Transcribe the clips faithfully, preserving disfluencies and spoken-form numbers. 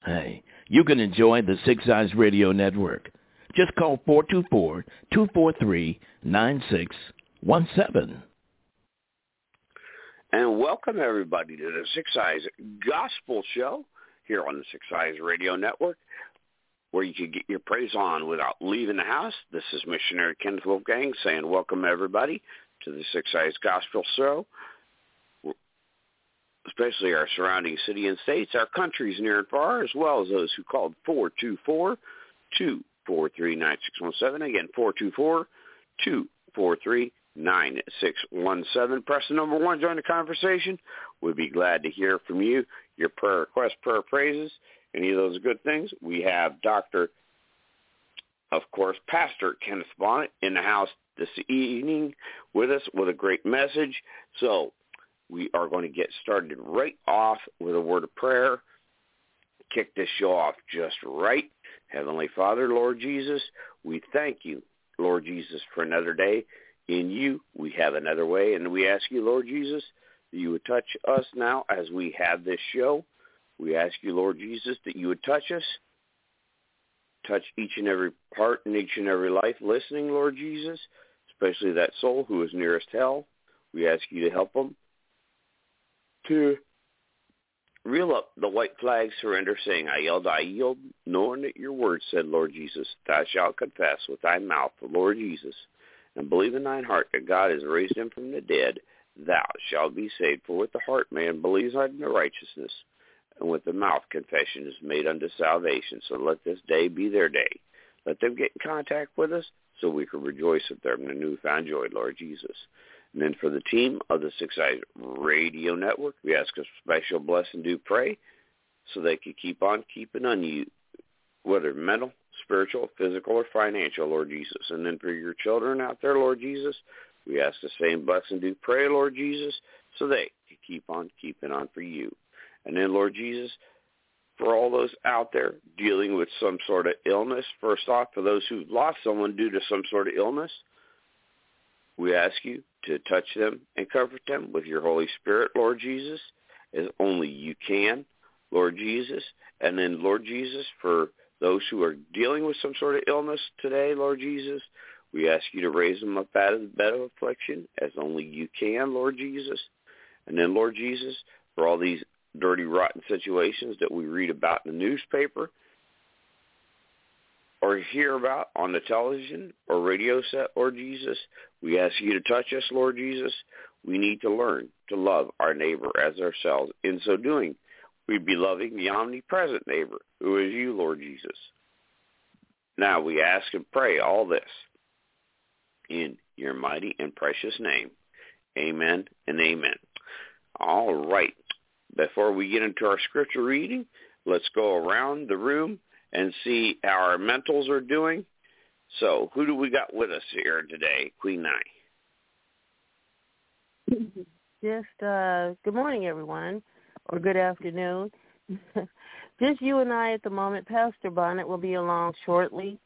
Hey, you can enjoy the Six Eyes Radio Network. Just call four two four, two four three, nine six one seven. And welcome, everybody, to the Six Eyes Gospel Show here on the Six Eyes Radio Network, where you can get your praise on without leaving the house. This is Missionary Kenneth Wolfgang saying welcome, everybody, to the Six Eyes Gospel Show, especially our surrounding city and states, our countries near and far, as well as those who called four two four, two four three, nine six one seven. Again, four two four, two four three, nine six one seven. Press the number one, join the conversation. We'd be glad to hear from you, your prayer requests, prayer praises, any of those good things. We have Doctor, of course, Pastor Kenneth Bonnet in the house this evening with us with a great message. So we are going to get started right off with a word of prayer. Kick this show off just right. Heavenly Father, Lord Jesus, we thank you, Lord Jesus, for another day. In you, we have another way, and we ask you, Lord Jesus, that you would touch us now as we have this show. We ask you, Lord Jesus, that you would touch us, touch each and every part and each and every life listening, Lord Jesus, especially that soul who is nearest hell. We ask you to help them to reel up the white flag surrender, saying, I yield, I yield, knowing that your word said, Lord Jesus, thou shalt confess with thy mouth the Lord Jesus, and believe in thine heart that God has raised him from the dead, thou shalt be saved. For with the heart man believes unto righteousness, and with the mouth confession is made unto salvation. So let this day be their day. Let them get in contact with us so we can rejoice with them in the newfound joy, Lord Jesus. And then for the team of the Six Eyes Radio Network, we ask a special blessing to pray so they can keep on keeping on you, whether mental, spiritual, physical, or financial, Lord Jesus. And then for your children out there, Lord Jesus, we ask the same blessing to pray, Lord Jesus, so they can keep on keeping on for you. And then, Lord Jesus, for all those out there dealing with some sort of illness, first off, for those who've lost someone due to some sort of illness, we ask you to touch them and comfort them with your Holy Spirit, Lord Jesus, as only you can, Lord Jesus. And then, Lord Jesus, for those who are dealing with some sort of illness today, Lord Jesus, we ask you to raise them up out of the bed of affliction as only you can, Lord Jesus. And then, Lord Jesus, for all these dirty, rotten situations that we read about in the newspaper or hear about on the television or radio set, Lord Jesus, we ask you to touch us, Lord Jesus. We need to learn to love our neighbor as ourselves. In so doing, we'd be loving the omnipresent neighbor, who is you, Lord Jesus. Now we ask and pray all this in your mighty and precious name. Amen and amen. All right. Before we get into our scripture reading, let's go around the room and see how our mentals are doing. So who do we got with us here today, Queen Nye? Just uh, good morning, everyone, or good afternoon. Just you and I at the moment. Pastor Bonnet will be along shortly.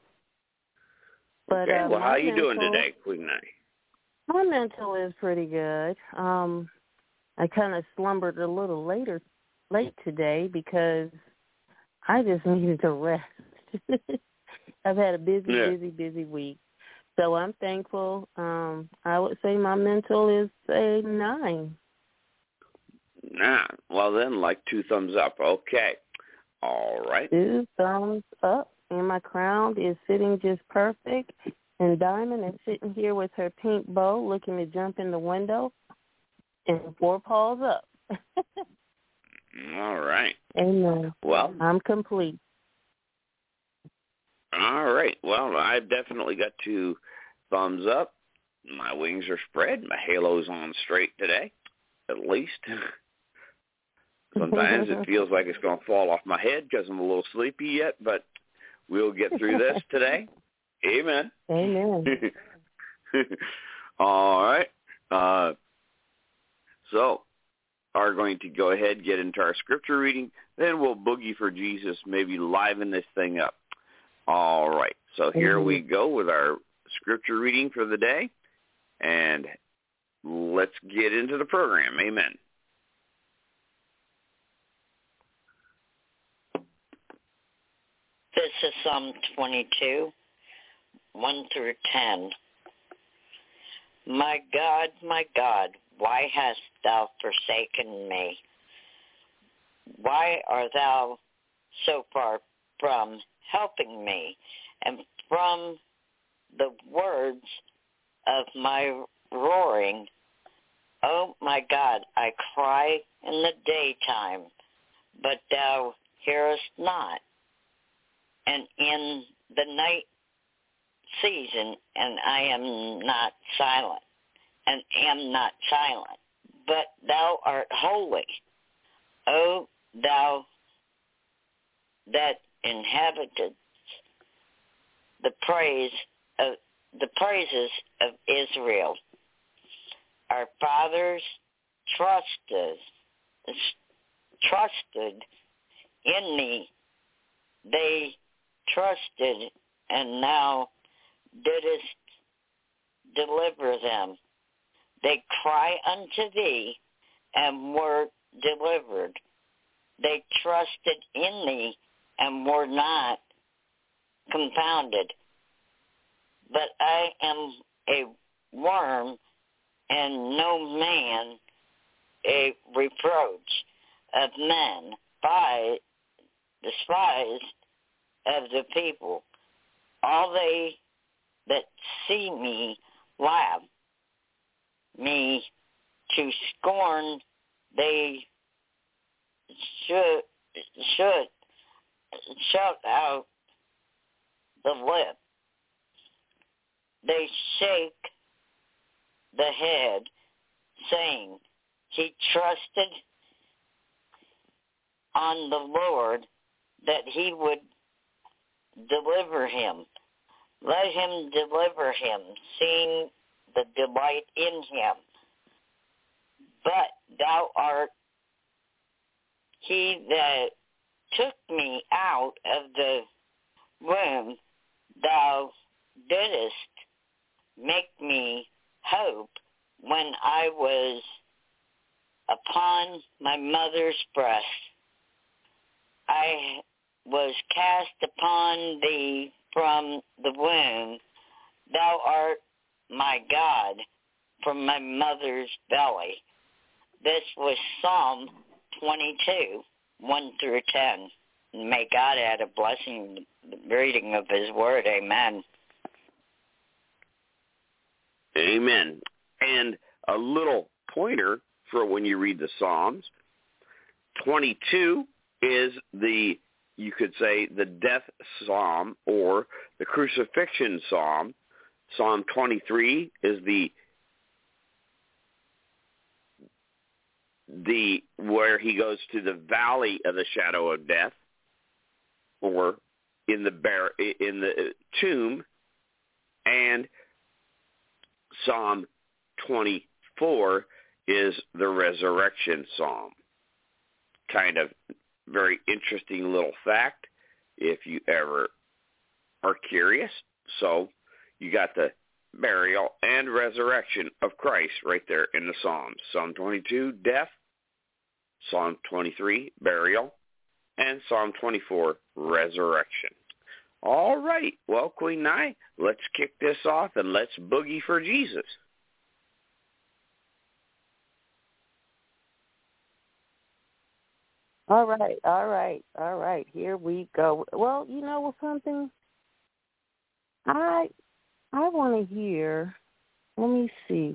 But, okay, well, uh, how are you mental, doing today, Queen Nye? My mental is pretty good. Um, I kind of slumbered a little later, late today because I just needed to rest. I've had a busy, yeah. busy, busy week. So I'm thankful. Um, I would say my mental is a nine. Nah, well then, like two thumbs up. Okay. All right. Two thumbs up. And my crown is sitting just perfect. And Diamond is sitting here with her pink bow looking to jump in the window. And four paws up. All right. Amen. Well, I'm complete. All right. Well, I've definitely got two thumbs up. My wings are spread. My halo's on straight today, at least. Sometimes it feels like it's going to fall off my head because I'm a little sleepy yet, but we'll get through this today. Amen. Amen. All right. Uh, so, are going to go ahead and get into our scripture reading. Then we'll boogie for Jesus, maybe liven this thing up. All right. So here mm-hmm. we go with our scripture reading for the day. And let's get into the program. Amen. This is Psalm twenty-two, one through ten. My God, my God, why hast thou forsaken me? Why art thou so far from helping me, and from the words of my roaring? Oh my God, I cry in the daytime, but thou hearest not, and in the night season, and I am not silent, and am not silent, but thou art holy. O thou that inhabitest the praise of the praises of Israel. Our fathers trusted trusted in thee. They trusted, and now didst deliver them. They cry unto thee, and were delivered. They trusted in thee, and were not confounded. But I am a worm, and no man a reproach of men, by despised of the people. All they that see me laugh me to scorn. They should should shout out the lip. They shake the head, saying, he trusted on the Lord, that he would deliver him. Let him deliver him, seeing the delight in him. But thou art he that took me out of the womb. Thou didst make me hope when I was upon my mother's breast. I was cast upon thee from the womb. Thou art my God from my mother's belly. This was Psalm twenty-two, one through ten. May God add a blessing to the reading of his word. Amen. Amen. And a little pointer for when you read the Psalms. twenty-two is the, you could say, the death psalm or the crucifixion psalm. Psalm twenty-three is the the where he goes to the valley of the shadow of death, or in the bar, in the tomb. And Psalm twenty-four is the resurrection psalm. Kind of very interesting little fact if you ever are curious. So you got the burial and resurrection of Christ right there in the Psalms. Psalm twenty-two, death. Psalm twenty-three, burial. And Psalm twenty-four, resurrection. All right. Well, Queen Nye, let's kick this off and let's boogie for Jesus. All right, all right, all right. Here we go. Well, you know something? I I want to hear. Let me see.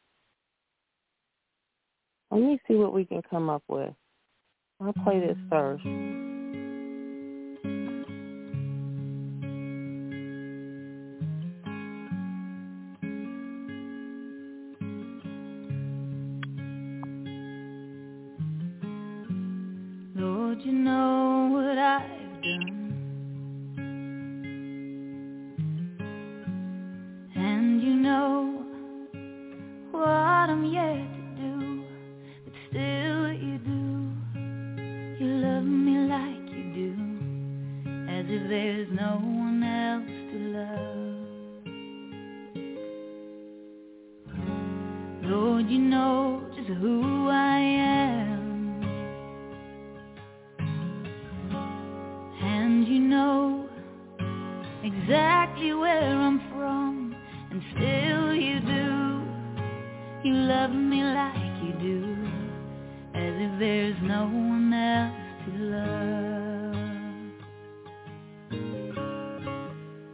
Let me see what we can come up with. I'll play this first. Lord, you know what I've done, and you know what I'm yet to do, but still you do. You love me like you do, as if there's no one else to love. Lord, you know just who I am, and you know exactly where I'm from, and still you do. You love me like you do, as if there's no one else to love.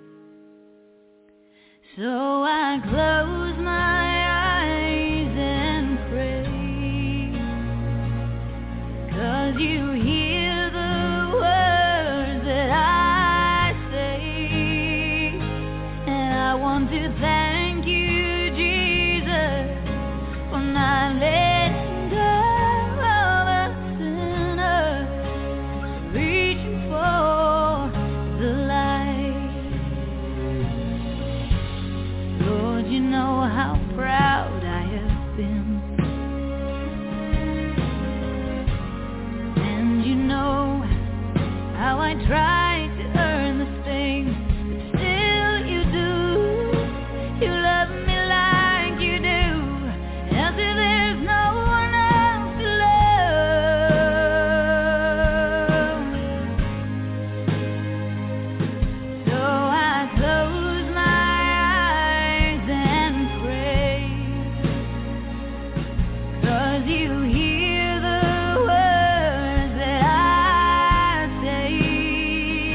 So I close my eyes and pray, 'cause you hear the words that I say, and I want to thank you, Jesus, for not letting go of us sinners, reaching for the light. Lord, you know how proud I have been, and you know how I tried to earn this thing, but still you do. You love me like you do, as if there's no one else to love. So I close my eyes and pray, 'cause you hear the words that I say,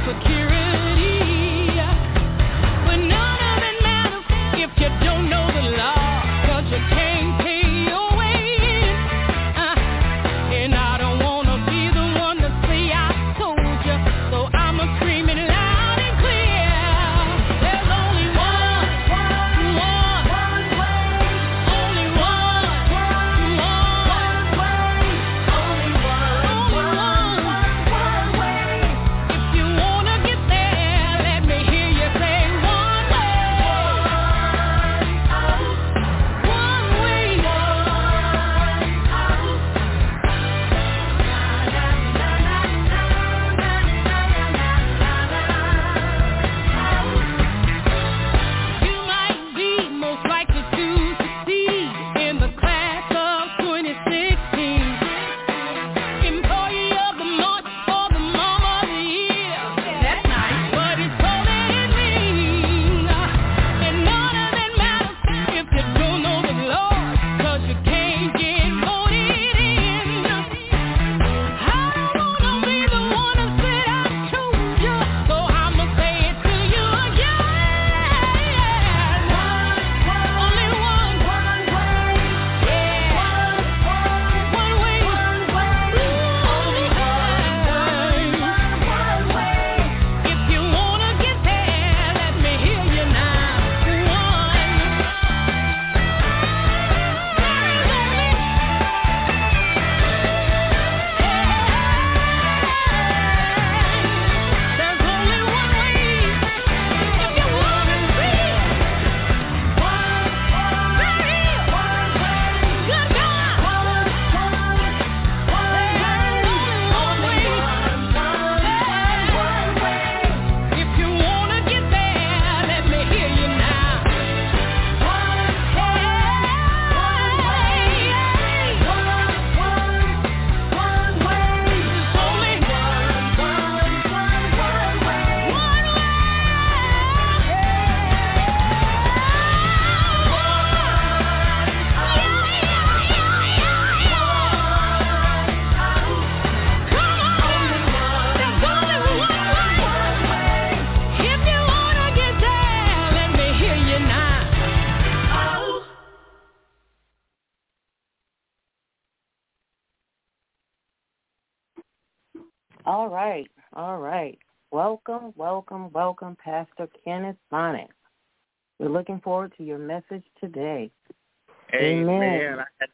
All right, all right. Welcome, welcome, welcome, Pastor Kenneth Bonnet. We're looking forward to your message today. Amen. Amen. I had,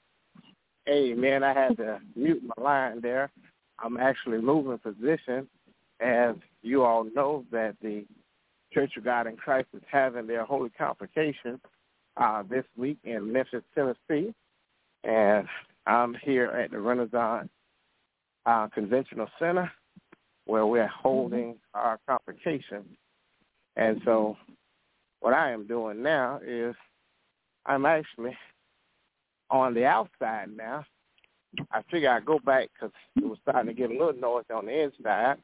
amen. I had to mute my line there. I'm actually moving position. As you all know, that the Church of God in Christ is having their Holy Convocation uh, this week in Memphis, Tennessee. And I'm here at the Renaissance uh, Conventional Center, where we're holding our convocation. And so what I am doing now is I'm actually on the outside now. I figure I'd go back because it was starting to get a little noise on the inside.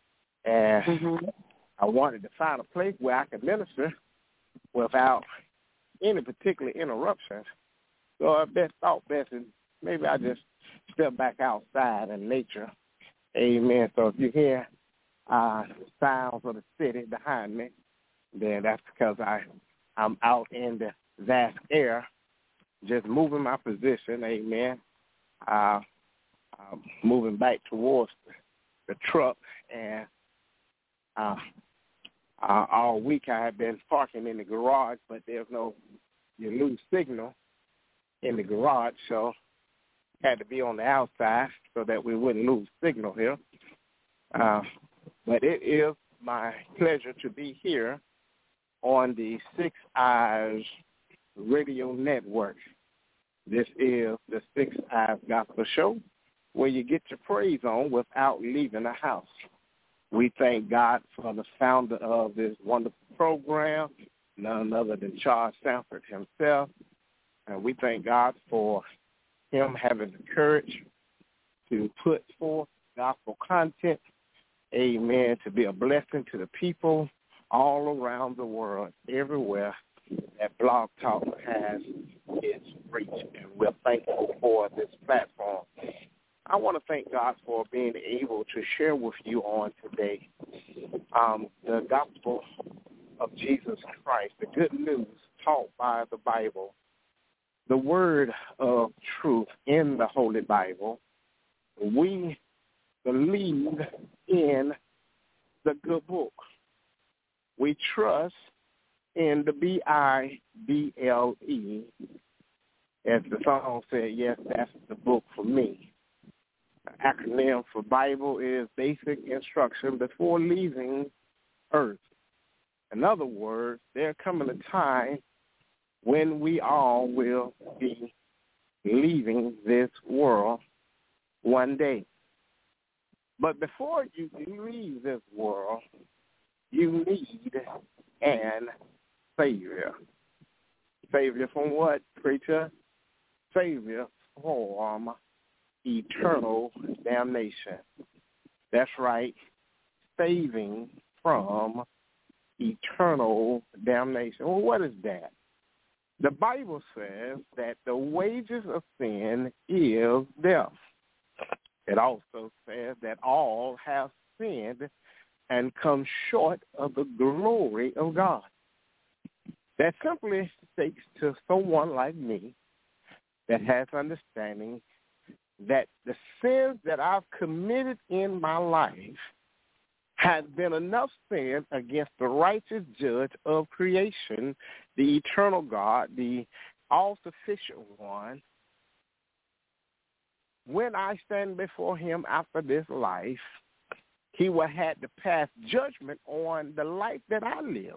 And mm-hmm. I wanted to find a place where I could minister without any particular interruptions. So I best thought best is maybe I just step back outside in nature. Amen. So if you hear uh, sounds of the city behind me, then that's because I, I'm out in the vast air, just moving my position. Amen. Uh, I'm moving back towards the, the truck, and uh, uh, all week I have been parking in the garage, but there's no you lose signal in the garage, so had to be on the outside so that we wouldn't lose signal here. Uh, but it is my pleasure to be here on the Six Eyes Radio Network. This is the Six Eyes Gospel Show, where you get your praise on without leaving the house. We thank God for the founder of this wonderful program, none other than Charles Sanford himself. And we thank God for him having the courage to put forth gospel content, amen, to be a blessing to the people all around the world, everywhere that Blog Talk has its reach. And we're thankful for this platform. I want to thank God for being able to share with you on today. um, the gospel of Jesus Christ, the good news taught by the Bible, the word of truth in the Holy Bible. We believe in the good book. We trust in the B I B L E. As the song said, yes, that's the book for me. The acronym for Bible is basic instruction before leaving earth. In other words, there coming a time when we all will be leaving this world one day. But before you leave this world, you need an Savior. Savior from what, preacher? Savior from eternal damnation. That's right, saving from eternal damnation. Well, what is that? The Bible says that the wages of sin is death. It also says that all have sinned and come short of the glory of God. That simply speaks to someone like me that has understanding that the sins that I've committed in my life has been enough sin against the righteous judge of creation, the eternal God, the all-sufficient one. When I stand before him after this life, he will have to pass judgment on the life that I live.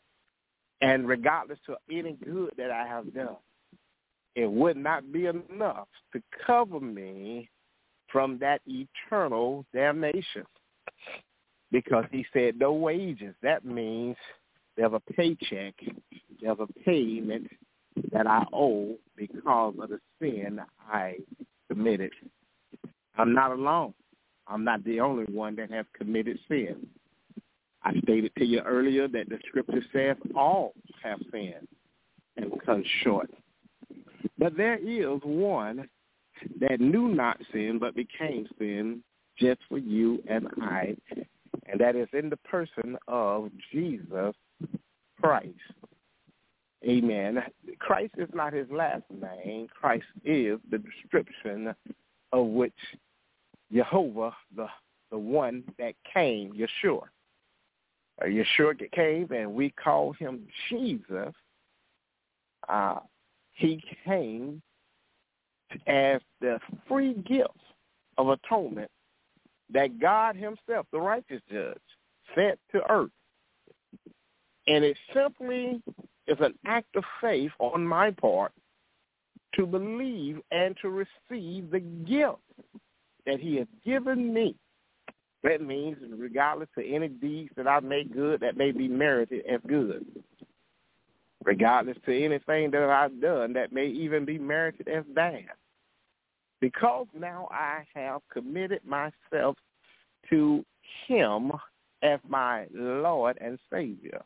And regardless of any good that I have done, it would not be enough to cover me from that eternal damnation. Because he said no wages. That means there's a paycheck, there's a payment that I owe because of the sin I committed. I'm not alone. I'm not the only one that has committed sin. I stated to you earlier that the scripture says all have sinned and come short. But there is one that knew not sin but became sin just for you and I, and that is in the person of Jesus Christ. Amen. Christ is not his last name. Christ is the description of which Jehovah, the, the one that came, Yeshua. Uh, Yeshua came, and we call him Jesus. Uh, he came as the free gift of atonement that God himself, the righteous judge, sent to earth. And it simply is an act of faith on my part to believe and to receive the gift that he has given me. That means regardless of any deeds that I make good that may be merited as good. Regardless to anything that I've done that may even be merited as bad. Because now I have committed myself to him as my Lord and Savior,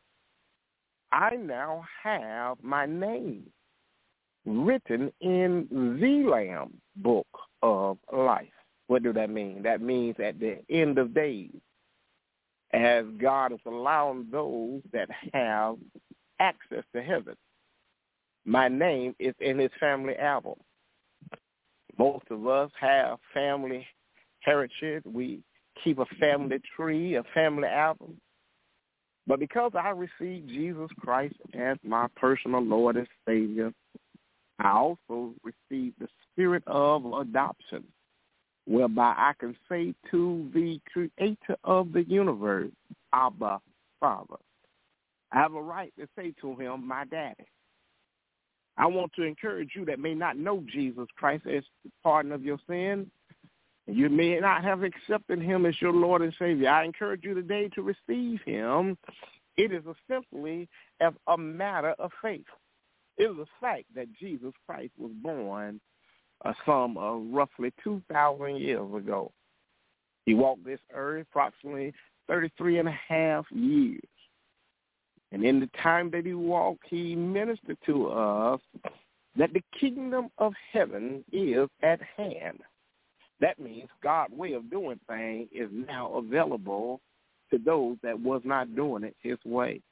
I now have my name written in the Lamb book of life. What does that mean? That means at the end of days, as God is allowing those that have access to heaven, my name is in his family album. Most of us have family heritage. We keep a family tree, a family album. But because I received Jesus Christ as my personal Lord and Savior, I also received the spirit of adoption, whereby I can say to the creator of the universe, Abba, Father. I have a right to say to him, my daddy. I want to encourage you that may not know Jesus Christ as the pardon of your sin. You may not have accepted him as your Lord and Savior. I encourage you today to receive him. It is a simply as a matter of faith. It is a fact that Jesus Christ was born uh, some uh, roughly two thousand years ago. He walked this earth approximately thirty-three and a half years. And in the time that he walked, he ministered to us that the kingdom of heaven is at hand. That means God's way of doing things is now available to those that was not doing it his way.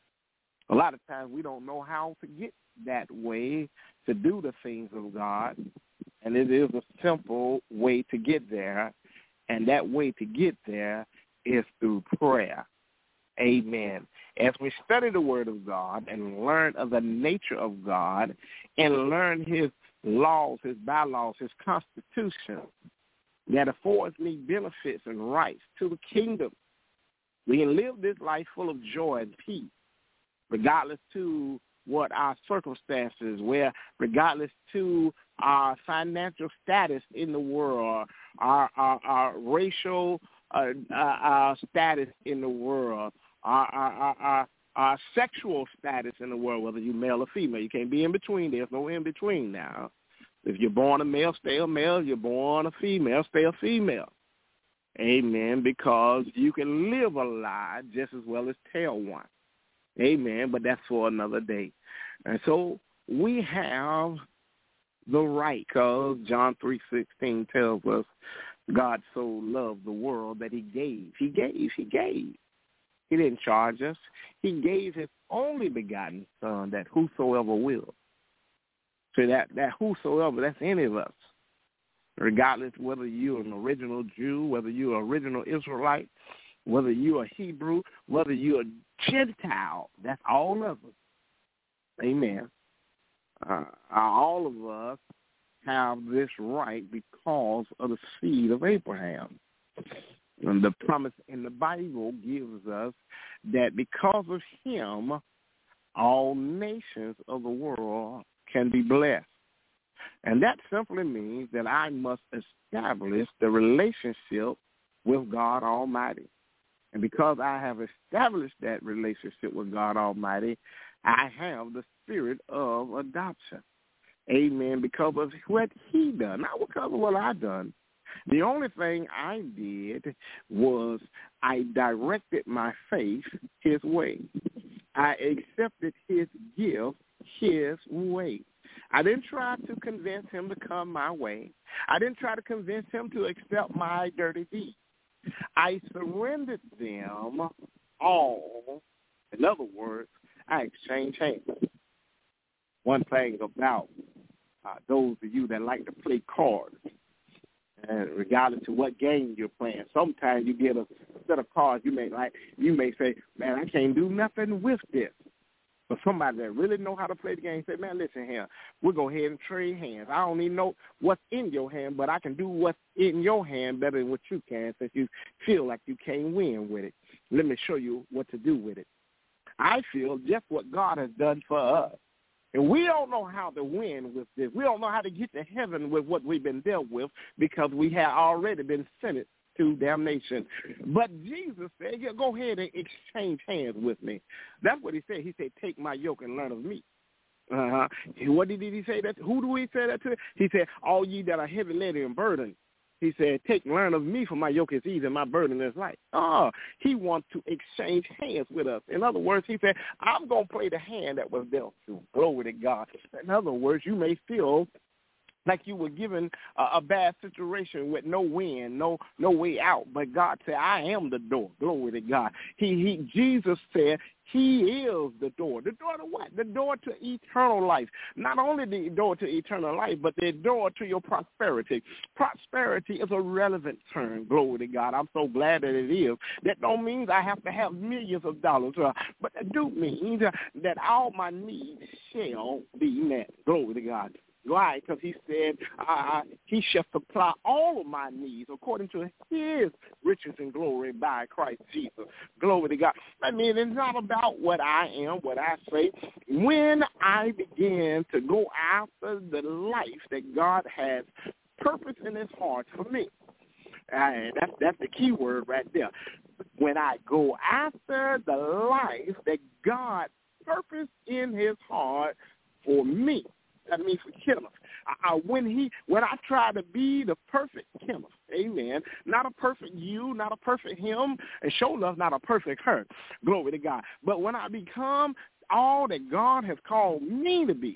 A lot of times we don't know how to get that way to do the things of God, and it is a simple way to get there, and that way to get there is through prayer. Amen. As we study the Word of God and learn of the nature of God and learn his laws, his bylaws, his constitution that affords me benefits and rights to the kingdom, we can live this life full of joy and peace, regardless to what our circumstances, where regardless to our financial status in the world, our, our, our racial uh, uh, our status in the world, our, our, our, our, our sexual status in the world, whether you're male or female. You can't be in between. There's no in between now. If you're born a male, stay a male. You're born a female, stay a female. Amen, because you can live a lie just as well as tell one. Amen, but that's for another day. And so we have the right, because John three sixteen tells us God so loved the world that he gave. He gave. He gave. He didn't charge us. He gave his only begotten son that whosoever will. So that, that whosoever, that's any of us, regardless whether you're an original Jew, whether you're an original Israelite, whether you're a Hebrew, whether you're a Gentile, that's all of us. Amen. Uh, all of us have this right because of the seed of Abraham. And the promise in the Bible gives us that because of him, all nations of the world can be blessed. And that simply means that I must establish the relationship with God Almighty. And because I have established that relationship with God Almighty, I have the spirit of adoption. Amen. Because of what he done, not because of what I done. The only thing I did was I directed my faith his way. I accepted his gift his way. I didn't try to convince him to come my way. I didn't try to convince him to accept my dirty deeds. I surrendered them all. In other words, I exchanged hands. One thing about uh, those of you that like to play cards, and regardless of what game you're playing, sometimes you get a set of cards you may like. You may say, "Man, I can't do nothing with this." But somebody that really know how to play the game say, "Man, listen here, we'll go ahead and trade hands. I don't even know what's in your hand, but I can do what's in your hand better than what you can, since you feel like you can't win with it. Let me show you what to do with it." I feel just what God has done for us. And we don't know how to win with this. We don't know how to get to heaven with what we've been dealt with, because we have already been sentenced to damnation. But Jesus said, yeah, go ahead and exchange hands with me. That's what he said. He said, take my yoke and learn of me. Uh-huh. What did he say that? Who do he say that to? He said, all ye that are heavy laden and burdened. He said, take, learn of me, for my yoke is easy and my burden is light. Oh, he wants to exchange hands with us. In other words, he said, I'm going to play the hand that was dealt to. Glory to God. In other words, you may feel like you were given a, a bad situation with no win, no no way out. But God said, I am the door. Glory to God. He, he Jesus said, he is the door. The door to what? The door to eternal life. Not only the door to eternal life, but the door to your prosperity. Prosperity is a relevant term. Glory to God. I'm so glad that it is. That don't mean I have to have millions of dollars, uh, but it do mean that all my needs shall be met. Glory to God. Why? Because he said uh, he shall supply all of my needs according to his riches and glory by Christ Jesus. Glory to God. I mean, it's not about what I am, what I say. When I begin to go after the life that God has purpose in his heart for me, and that's, that's the key word right there. When I go after the life that God purposed in his heart for me, that means for Kenneth. I, I, when he, when I try to be the perfect Kenneth, amen, not a perfect you, not a perfect him, and sure enough, not a perfect her, glory to God. But when I become all that God has called me to be,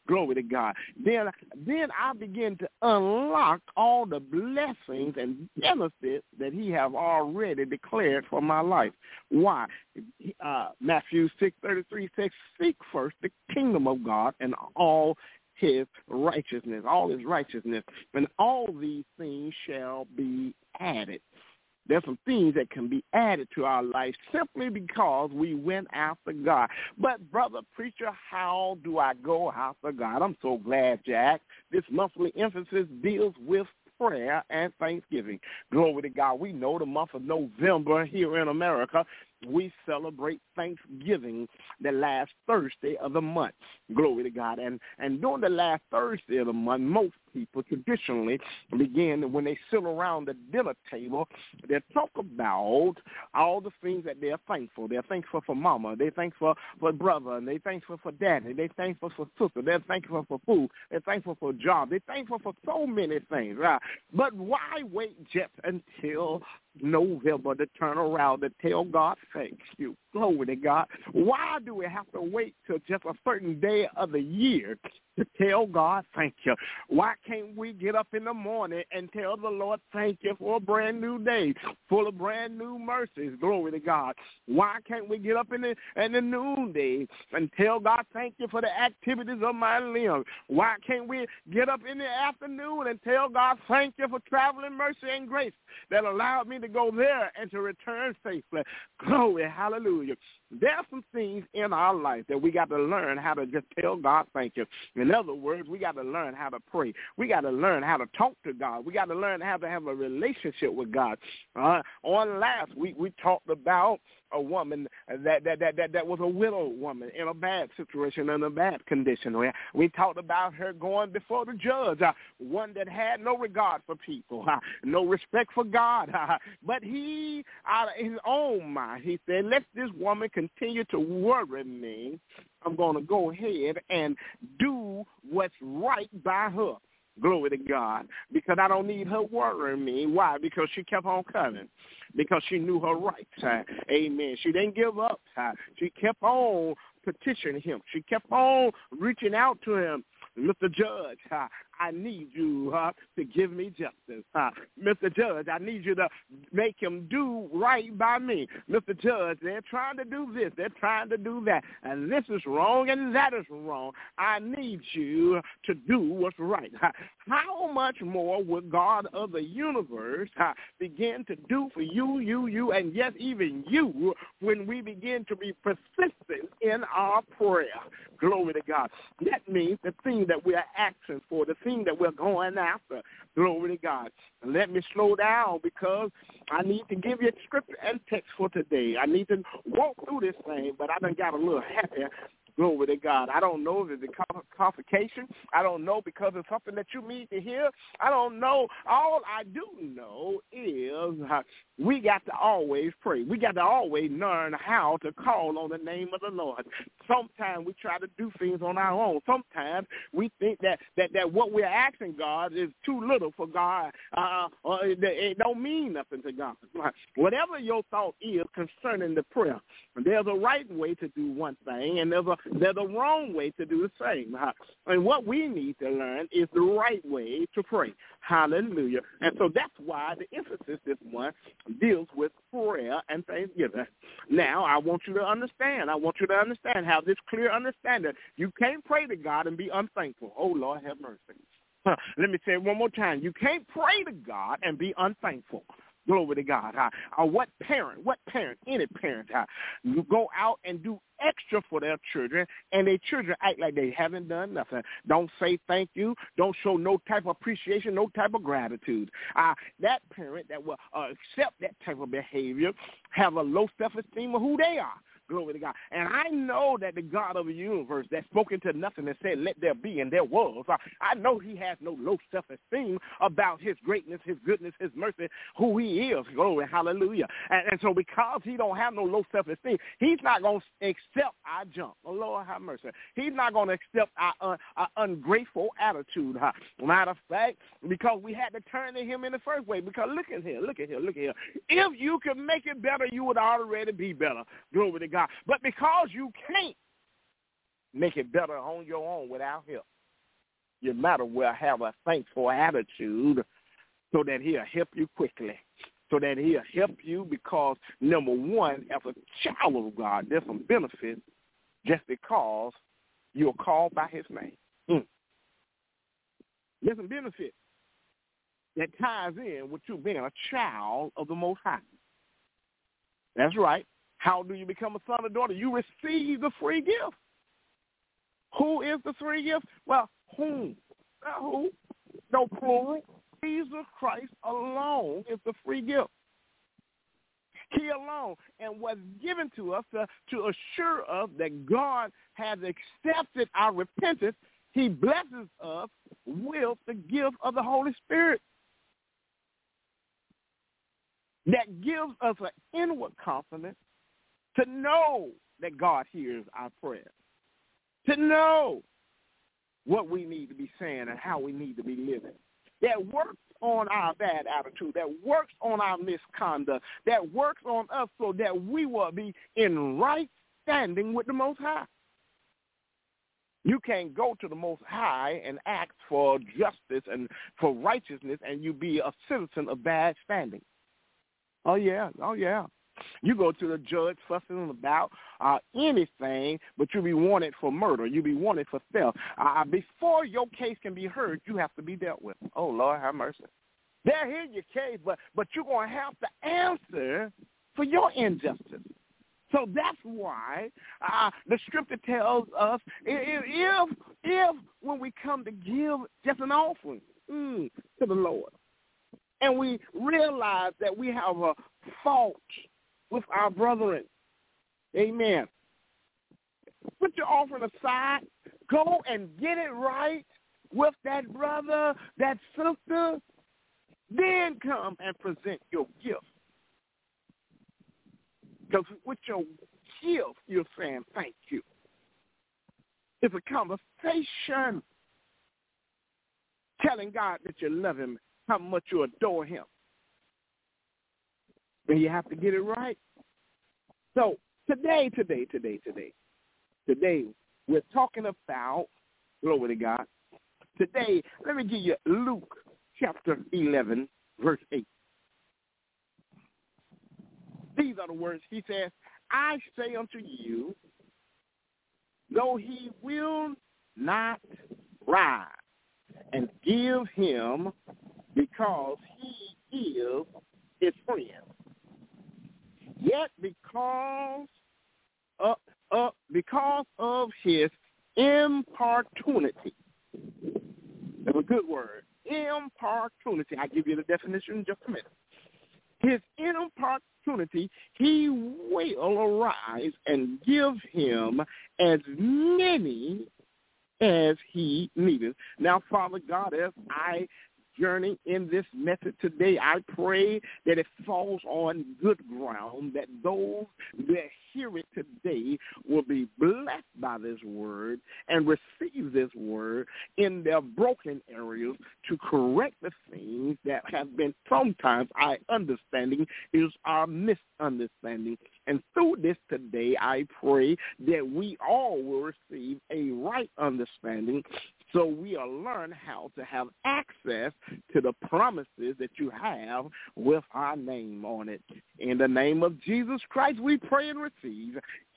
Glory to God. Then, then I begin to unlock all the blessings and benefits that he have already declared for my life. Why? Uh, Matthew six thirty-three says, seek first the kingdom of God and all his righteousness, all his righteousness, and all these things shall be added. There's some things that can be added to our life simply because we went after God. But, brother preacher, how do I go after God? I'm so glad, Jack. This monthly emphasis deals with prayer and thanksgiving. Glory to God. We know the month of November here in America, we celebrate Thanksgiving the last Thursday of the month. Glory to God. And and during the last Thursday of the month, most people traditionally begin, when they sit around the dinner table, they talk about all the things that they're thankful. They're thankful for mama. They're thankful for brother. And they're thankful for daddy. They're thankful for sister. They're thankful for food. They're thankful for a job. They're thankful for so many things, right? But why wait just until November to turn around to tell God thank you? Glory to God. Why do we have to wait till just a certain day of the year to tell God thank you? Why can't we get up in the morning and tell the Lord thank you for a brand new day full of brand new mercies? Glory to God. Why can't we get up in the, in the noonday and tell God thank you for the activities of my limbs? Why can't we get up in the afternoon and tell God thank you for traveling mercy and grace that allowed me to go there and to return safely? Glory, hallelujah. There are some things in our life that we got to learn how to just tell God thank you. In other words, we got to learn how to pray. We got to learn how to talk to God. We got to learn how to have a relationship with God. Uh, on last week, we talked about a woman that that, that that that was a widow woman in a bad situation, in a bad condition. We, we talked about her going before the judge, uh, one that had no regard for people, uh, no respect for God. Uh, but he, out of his own mind, he said, let this woman continue to worry me. I'm going to go ahead and do what's right by her. Glory to God. Because I don't need her worrying me. Why? Because she kept on coming. Because she knew her rights. Uh, amen. She didn't give up. Uh, she kept on petitioning him. She kept on reaching out to him. Mister Judge, uh, I need you uh, to give me justice. Uh, Mister Judge, I need you to make him do right by me. Mister Judge, they're trying to do this. They're trying to do that. And this is wrong and that is wrong. I need you to do what's right. Uh, how much more would God of the universe uh, begin to do for you, you, you, and yes, even you, when we begin to be persistent in our prayer? Glory to God. That means the thing that we are asking for, the thing that we're going after. Glory to God. Let me slow down because I need to give you scripture and text for today. I need to walk through this thing, but I done got a little happy. Glory to God. I don't know if it's a complication. I don't know because it's something that you need to hear. I don't know. All I do know is uh, we got to always pray. We got to always learn how to call on the name of the Lord. Sometimes we try to do things on our own. Sometimes we think that that, that what we're asking God is too little for God. Uh, or it, it don't mean nothing to God. Whatever your thought is concerning the prayer, there's a right way to do one thing, and there's a There's a wrong way to do the same. And what we need to learn is the right way to pray. Hallelujah. And so that's why the emphasis this one deals with prayer and thanksgiving. Now, I want you to understand. I want you to understand, have this clear understanding. You can't pray to God and be unthankful. Oh, Lord, have mercy. Huh. Let me say it one more time. You can't pray to God and be unthankful. Glory to God. Uh, uh, what parent, what parent, any parent, uh, you go out and do extra for their children, and their children act like they haven't done nothing. Don't say thank you. Don't show no type of appreciation, no type of gratitude. Uh, that parent that will uh, accept that type of behavior have a low self-esteem of who they are. Glory to God. And I know that the God of the universe that spoke into nothing and said, let there be, and there was. I, I know he has no low self-esteem about his greatness, his goodness, his mercy, who he is. Glory, hallelujah. And, and so because he don't have no low self-esteem, he's not going to accept our junk. Oh, Lord, have mercy. He's not going to accept our, uh, our ungrateful attitude. Huh? Matter of fact, because we had to turn to him in the first way. Because look at here, look at here, look at here. If you could make it better, you would already be better. Glory to God. But because you can't make it better on your own without help, You might as well have a thankful attitude so that he'll help you quickly, so that he'll help you because, number one, as a child of God, there's some benefits just because you're called by his name. Mm. There's some benefits that ties in with you being a child of the Most High. That's right. How do you become a son or daughter? You receive the free gift. Who is the free gift? Well, whom? Not who. No plural. Jesus Christ alone is the free gift. He alone. And what's given to us to, to assure us that God has accepted our repentance, he blesses us with the gift of the Holy Spirit. That gives us an inward confidence to know that God hears our prayers, to know what we need to be saying and how we need to be living. That works on our bad attitude, that works on our misconduct, that works on us so that we will be in right standing with the Most High. You can't go to the Most High and ask for justice and for righteousness and you be a citizen of bad standing. Oh, yeah. Oh, yeah. You go to the judge fussing about uh, anything, but you be wanted for murder. You be wanted for theft. Uh, before your case can be heard, you have to be dealt with. Oh, Lord, have mercy. They'll hear your case, but, but you're going to have to answer for your injustice. So that's why uh, the scripture tells us if, if, if when we come to give just an offering mm, to the Lord, and we realize that we have a fault with our brethren, amen, put your offering aside, go and get it right with that brother, that sister, then come and present your gift. Because with your gift, you're saying thank you. It's a conversation telling God that you love him, how much you adore him. And you have to get it right. So today, today, today, today, today, we're talking about, glory to God. Today, let me give you Luke chapter eleven, verse eight. These are the words. He says, I say unto you, though he will not rise and give him because he is his friend, yet because of, uh, because of his importunity, that's a good word, importunity. I'll give you the definition in just a minute. His importunity, he will arise and give him as many as he needed. Now, Father God, as I journey in this message today, I pray that it falls on good ground, that those that hear it today will be blessed by this word and receive this word in their broken areas to correct the things that have been sometimes our understanding is our misunderstanding. And through this today, I pray that we all will receive a right understanding so we'll learn how to have access to the promises that you have with our name on it. In the name of Jesus Christ, we pray and receive.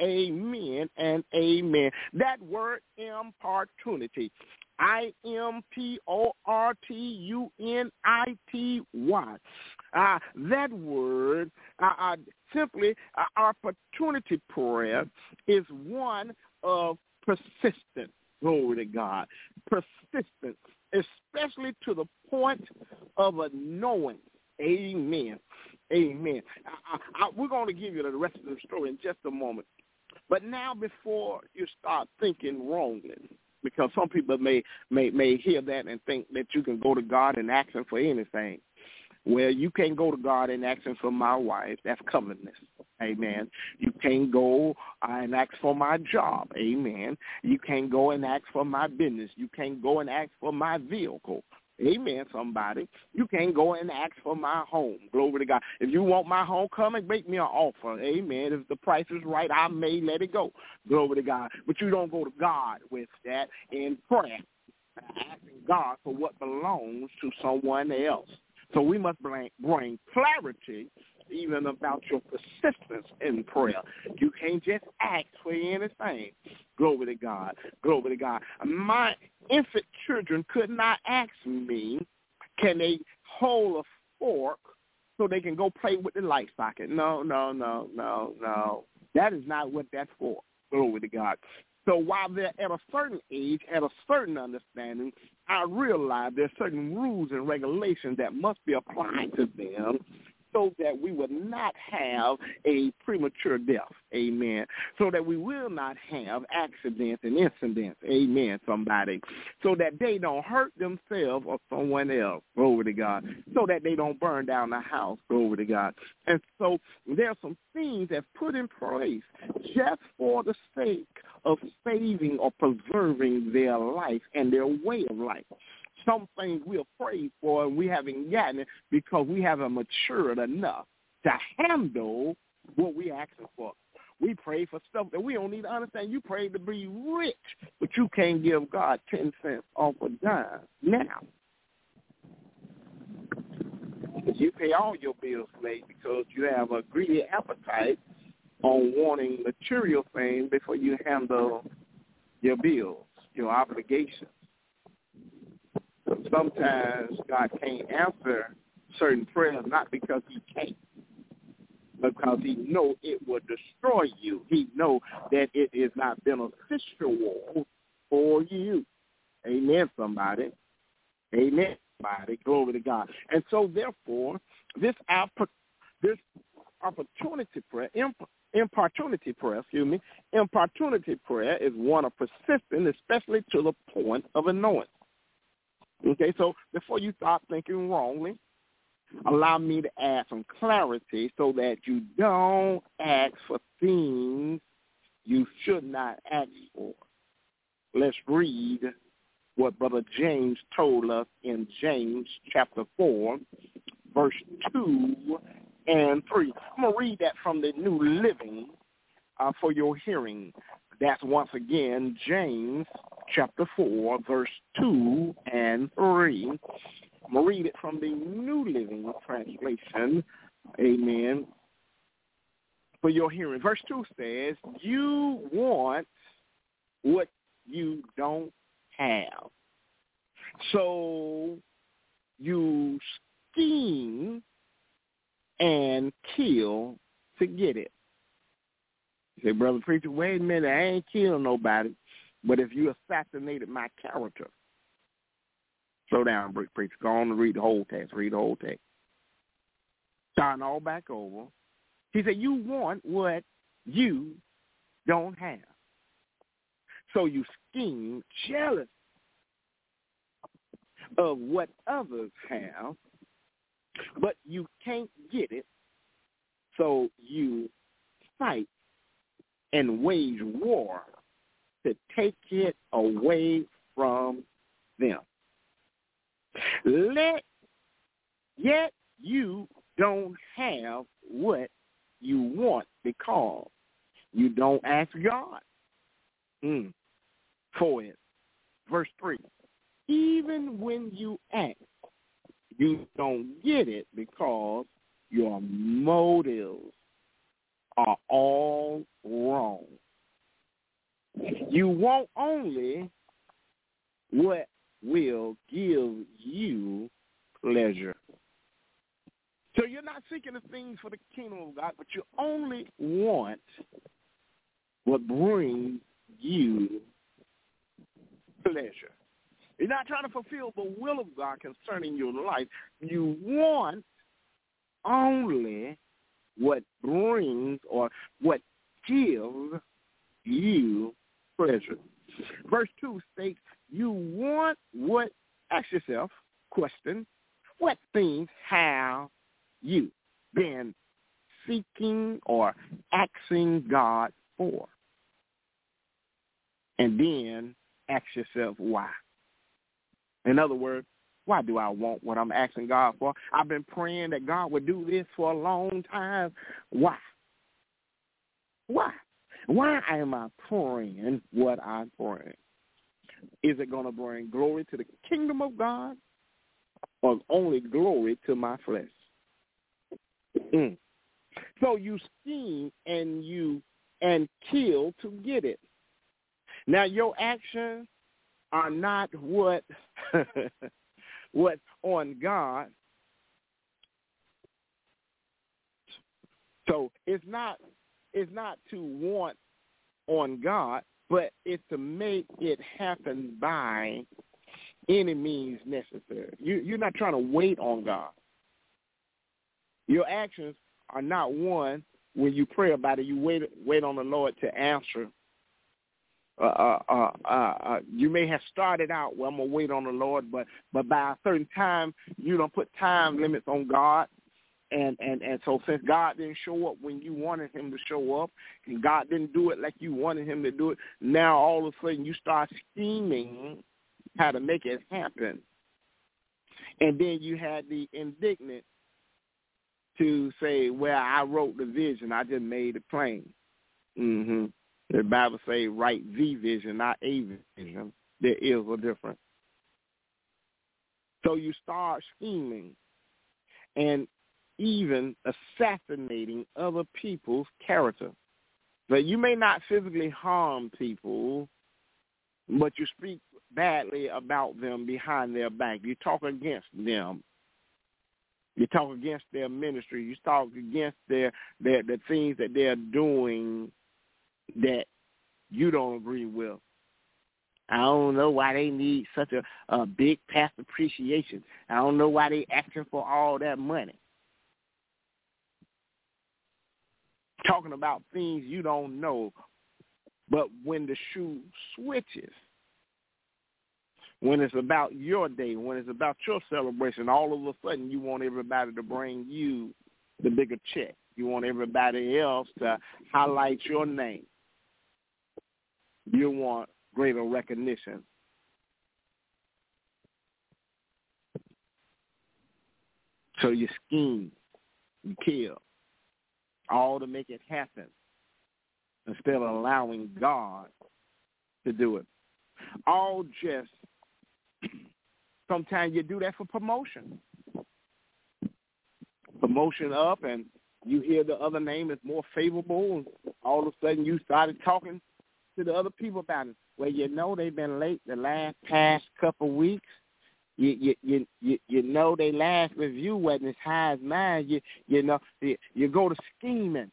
Amen and amen. That word importunity, I M P O R T U N I T Y. Uh, that word, uh, uh, simply, uh, opportunity prayer is one of persistence. Glory to God. Persistence, especially to the point of a knowing. Amen. Amen. I, I, we're going to give you the rest of the story in just a moment. But now before you start thinking wrongly, because some people may, may, may hear that and think that you can go to God and ask him for anything. Well, you can't go to God and ask him for my wife. That's covetousness. Amen. You can't go and ask for my job. Amen. You can't go and ask for my business. You can't go and ask for my vehicle. Amen, somebody. You can't go and ask for my home. Glory to God. If you want my home, come and make me an offer. Amen. If the price is right, I may let it go. Glory to God. But you don't go to God with that in prayer. asking God for what belongs to someone else. So we must bring, bring clarity even about your persistence in prayer. You can't just ask for anything. Glory to God. Glory to God. My infant children could not ask me, can they hold a fork so they can go play with the light socket? No, no, no, no, no. That is not what that's for. Glory to God. So while they're at a certain age, at a certain understanding, I realize there's certain rules and regulations that must be applied to them so that we will not have a premature death, amen, so that we will not have accidents and incidents, amen, somebody, so that they don't hurt themselves or someone else, glory to God, so that they don't burn down the house, glory to God. And so there are some things that's put in place just for the sake of saving or preserving their life and their way of life. Some things we are prayed for and we haven't gotten it because we haven't matured enough to handle what we're asking for. We pray for stuff that we don't need to understand. You pray to be rich, but you can't give God ten cents off a dime now. You pay all your bills late because you have a greedy appetite on wanting material things before you handle your bills, your obligations. Sometimes God can't answer certain prayers not because he can't, but because he know it will destroy you. He know that it is not beneficial for you. Amen, somebody. Amen, somebody. Glory to God. And so, therefore, this opp- this opportunity prayer, imp- importunity prayer, excuse me, importunity prayer is one of persistence, especially to the point of annoyance. Okay, so before you start thinking wrongly, allow me to add some clarity so that you don't ask for things you should not ask for. Let's read what Brother James told us in James chapter four, verse two and three. I'm going to read that from the New Living uh, for your hearing. That's once again James chapter four, verse two and three. I'm going to read it from the New Living Translation. Amen. For your hearing. Verse two says, you want what you don't have. So you scheme and kill to get it. You say, Brother Preacher, wait a minute, I ain't killing nobody. But if you assassinated my character, slow down, Preacher. Go on and read the whole text. Read the whole text. Starting all back over. He said, you want what you don't have. So you scheme jealous of what others have, but you can't get it, so you fight and wage war to take it away from them. Let yet you don't have what you want because you don't ask God mm. for it. Verse three, even when you ask, you don't get it because your motives are all wrong. You want only what will give you pleasure. So you're not seeking the things for the kingdom of God, but you only want what brings you pleasure. You're not trying to fulfill the will of God concerning your life. You want only what brings or what gives you pleasure. Verse two states, you want what, ask yourself, question, what things have you been seeking or asking God for? And then ask yourself why. In other words, why do I want what I'm asking God for? I've been praying that God would do this for a long time. Why? Why? Why am I praying what I'm praying? Is it going to bring glory to the kingdom of God or only glory to my flesh? Mm. So you scheme and you and kill to get it. Now your actions are not what what's on God. So it's not it's not to want on God, but it's to make it happen by any means necessary. You, you're not trying to wait on God. Your actions are not one when you pray about it. You wait wait on the Lord to answer. Uh, uh, uh, uh, uh, you may have started out, well, I'm going to wait on the Lord, but but by a certain time, you don't put time limits on God. And, and, and so since God didn't show up when you wanted him to show up, and God didn't do it like you wanted him to do it, now all of a sudden you start scheming how to make it happen. And then you had the indignant to say, well, I wrote the vision, I just made it plain. Mm-hmm. The Bible says write the vision, not a vision. There is a difference. So you start scheming and even assassinating other people's character. But you may not physically harm people, but you speak badly about them behind their back. You talk against them. You talk against their ministry. You talk against their, their the things that they're doing that you don't agree with. I don't know why they need such a, a big past appreciation. I don't know why they asking for all that money. Talking about things you don't know. But when the shoe switches, when it's about your day, when it's about your celebration, all of a sudden you want everybody to bring you the bigger check. You want everybody else to highlight your name. You want greater recognition. So you scheme, you kill, all to make it happen instead of allowing God to do it. All just, sometimes you do that for promotion. Promotion up and you hear the other name is more favorable and all of a sudden you started talking to the other people about it. Well, you know they've been late the last past couple of weeks. You you you you, you know their last review wasn't as high as mine. You you know you, you go to scheming.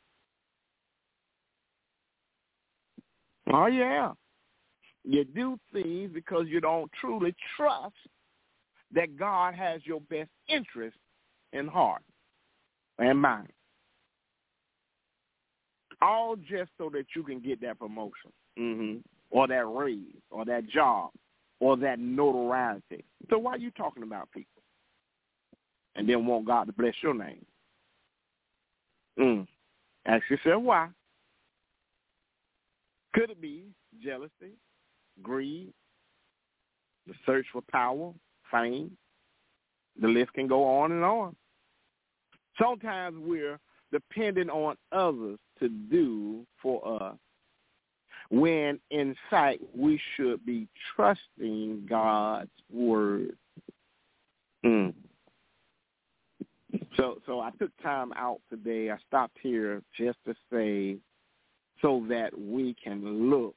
Oh yeah, you do things because you don't truly trust that God has your best interest in heart and mind. All just so that you can get that promotion, mm-hmm. or that raise, or that job, or that notoriety. So why are you talking about people and then want God to bless your name? Mm. Ask yourself why. Could it be jealousy, greed, the search for power, fame? The list can go on and on. Sometimes we're dependent on others to do for us, when in fact we should be trusting God's word. Mm. So so I took time out today. I stopped here just to say so that we can look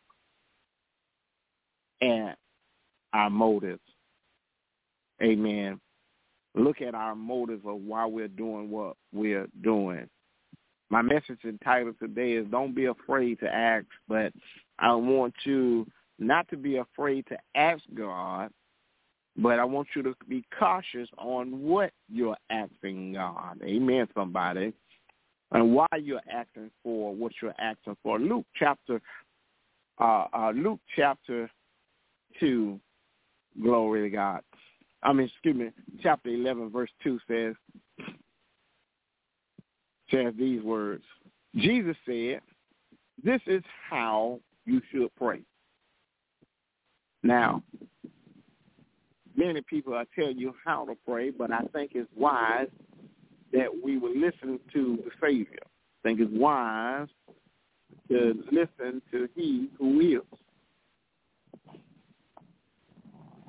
at our motives. Amen. Look at our motives of why we're doing what we're doing. My message entitled today is Don't Be Afraid to Ask, but I want you not to be afraid to ask God, but I want you to be cautious on what you're asking God. Amen, somebody. And why you're asking for what you're asking for. Luke chapter, uh, uh, Luke chapter two, glory to God. I mean, excuse me, chapter eleven, verse two says, says these words. Jesus said, this is how you should pray. Now, many people are telling you how to pray, but I think it's wise that we will listen to the Savior. I think it's wise to listen to he who is.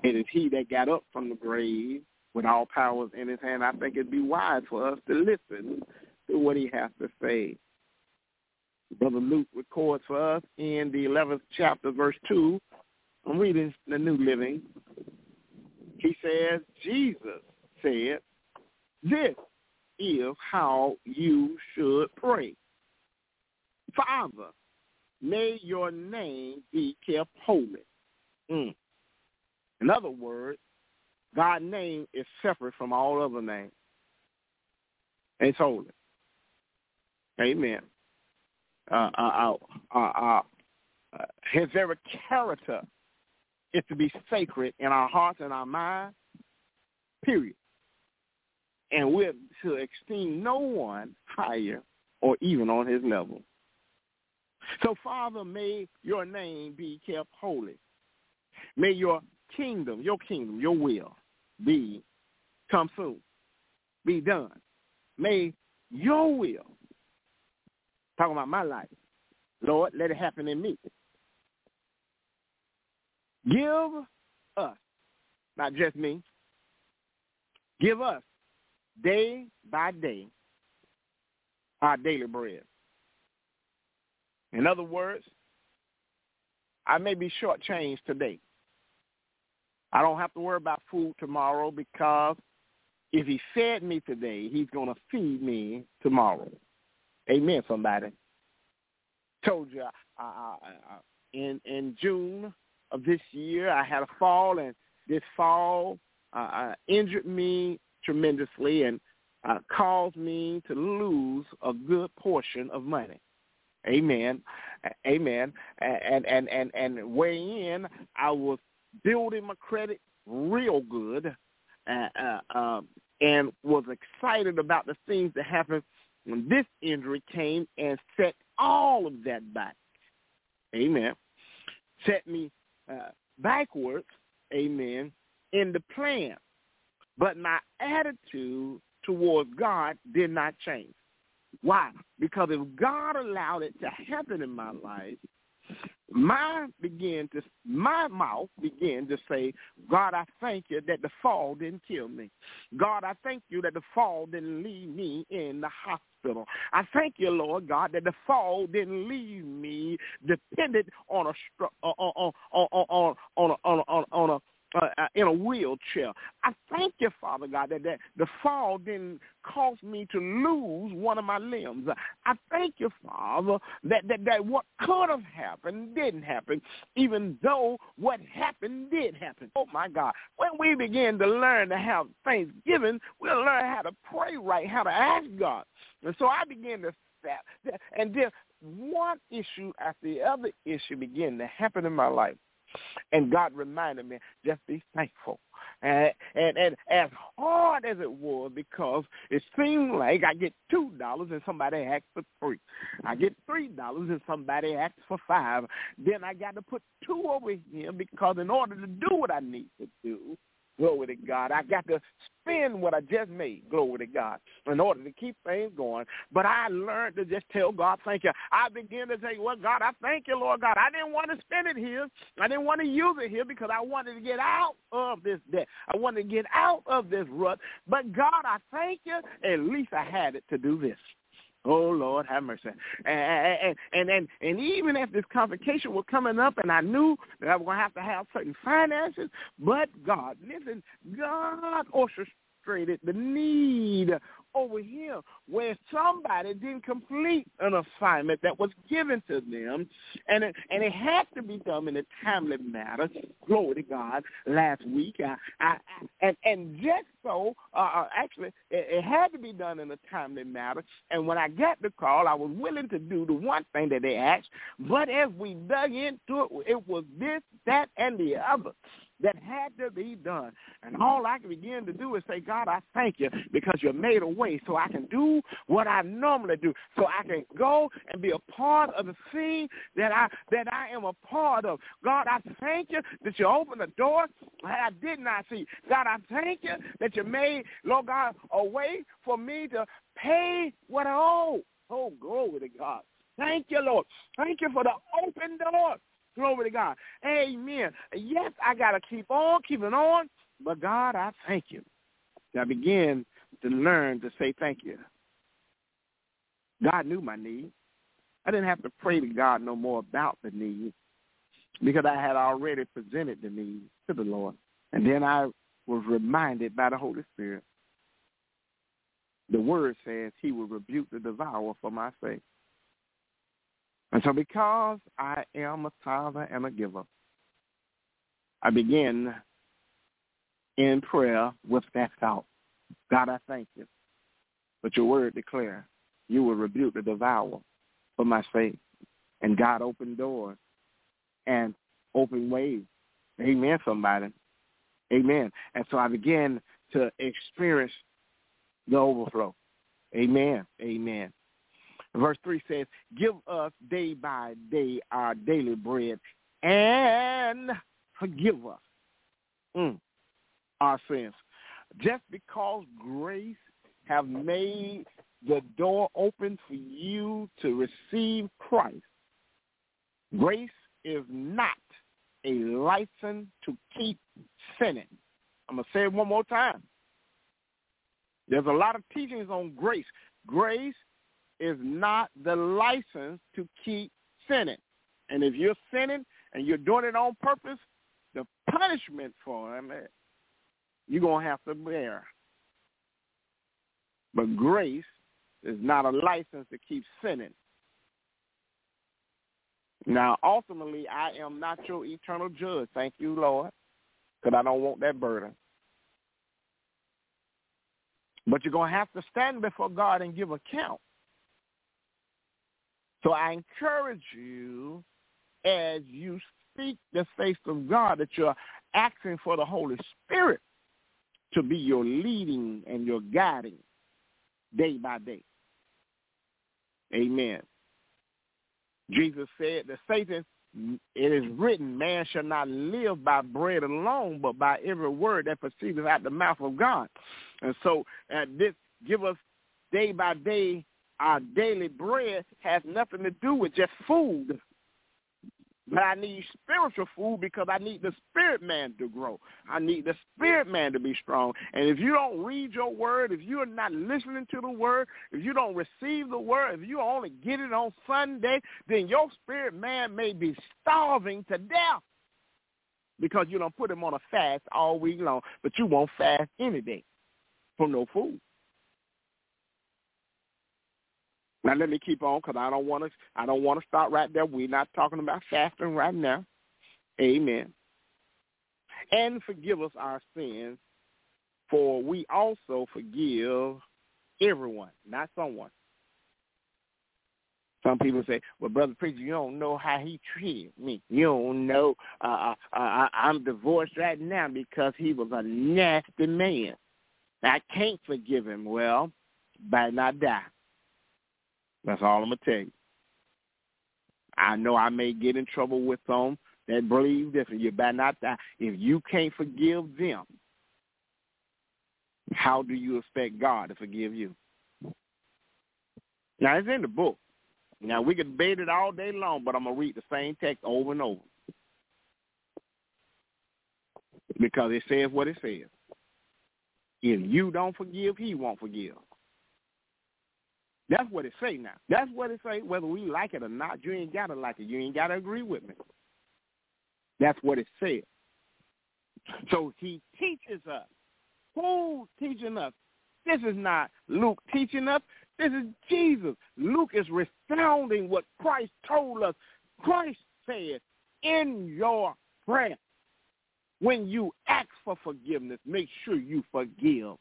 It is he that got up from the grave with all powers in his hand. I think it'd be wise for us to listen to what he has to say. Brother Luke records for us in the eleventh chapter, verse two. I'm reading the New Living. He says, Jesus said, this is how you should pray. Father, may your name be kept holy. Mm. In other words, God's name is separate from all other names. It's holy. Amen. Uh, uh, uh, uh, uh, his very character is to be sacred in our hearts and our minds, period. And we're to esteem no one higher or even on his level. So, Father, may your name be kept holy. May your kingdom, your kingdom, your will be come soon, be done. May your will, talking about my life, Lord, let it happen in me. Give us, not just me, give us day by day our daily bread. In other words, I may be shortchanged today. I don't have to worry about food tomorrow because if he fed me today, he's going to feed me tomorrow. Amen, somebody. Told you, uh, uh, uh, in, in June of this year, I had a fall, and this fall uh, uh, injured me tremendously and uh, caused me to lose a good portion of money. Amen. Amen. And, and, and, and way in, I was building my credit real good uh, uh, um, and was excited about the things that happened when this injury came and set all of that back. Amen. Set me uh, backwards, amen, in the plan. But my attitude towards God did not change. Why? Because if God allowed it to happen in my life, my began to my mouth began to say, God, I thank you that the fall didn't kill me. God, I thank you that the fall didn't leave me in the hospital. I thank you, Lord God, that the fall didn't leave me dependent on a on on on on on on on, on a Uh, uh, in a wheelchair. I thank you, Father God, that, that the fall didn't cause me to lose one of my limbs. I thank you, Father, that, that, that what could have happened didn't happen, even though what happened did happen. Oh, my God. When we begin to learn to have thanksgiving, we'll learn how to pray right, how to ask God. And so I began to step, and then one issue after the other issue began to happen in my life. And God reminded me, just be thankful. And, and and as hard as it was, because it seemed like I get two dollars and somebody asks for three. I get three dollars and somebody asks for five. Then I got to put two over here because in order to do what I need to do, glory to God, I got to spend what I just made, glory to God, in order to keep things going. But I learned to just tell God, thank you. I began to say, well, God, I thank you, Lord God. I didn't want to spend it here. I didn't want to use it here because I wanted to get out of this debt. I wanted to get out of this rut. But, God, I thank you. At least I had it to do this. Oh, Lord, have mercy. And, and, and, and, and even if this complication was coming up and I knew that I was going to have to have certain finances, but God, listen, God orchestrated the need over here where somebody didn't complete an assignment that was given to them, and it, and it had to be done in a timely manner. Glory to God. Last week, I, I, I and and just so, uh, actually, it, it had to be done in a timely manner. And when I got the call, I was willing to do the one thing that they asked. But as we dug into it, it was this, that, and the other that had to be done. And all I can begin to do is say, God, I thank you because you made a way so I can do what I normally do, so I can go and be a part of the thing that I that I am a part of. God, I thank you that you opened the door I did not see. God, I thank you that you made, Lord God, a way for me to pay what I owe. Oh, glory to God. Thank you, Lord. Thank you for the open door. Glory to God. Amen. Yes, I got to keep on keeping on, but God, I thank you. I began to learn to say thank you. God knew my need. I didn't have to pray to God no more about the need because I had already presented the need to the Lord. And then I was reminded by the Holy Spirit. The word says he will rebuke the devourer for my sake. And so because I am a tither and a giver, I begin in prayer with that thought. God, I thank you. But your word declares you will rebuke the devourer for my sake. And God opened doors and opened ways. Amen, somebody. Amen. And so I began to experience the overflow. Amen. Amen. Verse three says, give us day by day our daily bread and forgive us mm, our sins. Just because grace have made the door open for you to receive Christ, grace is not a license to keep sinning. I'm going to say it one more time. There's a lot of teachings on grace. Grace is not the license to keep sinning. And if you're sinning and you're doing it on purpose, the punishment for it, you're going to have to bear. But grace is not a license to keep sinning. Now, ultimately, I am not your eternal judge. Thank you, Lord, because I don't want that burden. But you're going to have to stand before God and give account. So I encourage you as you seek the face of God that you're asking for the Holy Spirit to be your leading and your guiding day by day. Amen. Jesus said that Satan, it is written, man shall not live by bread alone, but by every word that proceedeth out the mouth of God. And so uh, this give us day by day our daily bread has nothing to do with just food. But I need spiritual food because I need the spirit man to grow. I need the spirit man to be strong. And if you don't read your word, if you're not listening to the word, if you don't receive the word, if you only get it on Sunday, then your spirit man may be starving to death because you don't put him on a fast all week long, but you won't fast any day from no food. Now let me keep on because I don't want to. I don't want to start right there. We're not talking about fasting right now. Amen. And forgive us our sins, for we also forgive everyone, not someone. Some people say, "Well, Brother Preacher, you don't know how he treated me. You don't know. Uh, uh, uh, I'm divorced right now because he was a nasty man. I can't forgive him." Well, better not die. That's all I'm going to tell you. I know I may get in trouble with some that believe different. You better not die. If you can't forgive them, how do you expect God to forgive you? Now, it's in the book. Now, we could debate it all day long, but I'm going to read the same text over and over because it says what it says. If you don't forgive, he won't forgive. That's what it say now. That's what it say. Whether we like it or not, you ain't got to like it. You ain't got to agree with me. That's what it says. So he teaches us. Who's teaching us? This is not Luke teaching us. This is Jesus. Luke is resounding what Christ told us. Christ said, in your prayer, when you ask for forgiveness, make sure you forgive.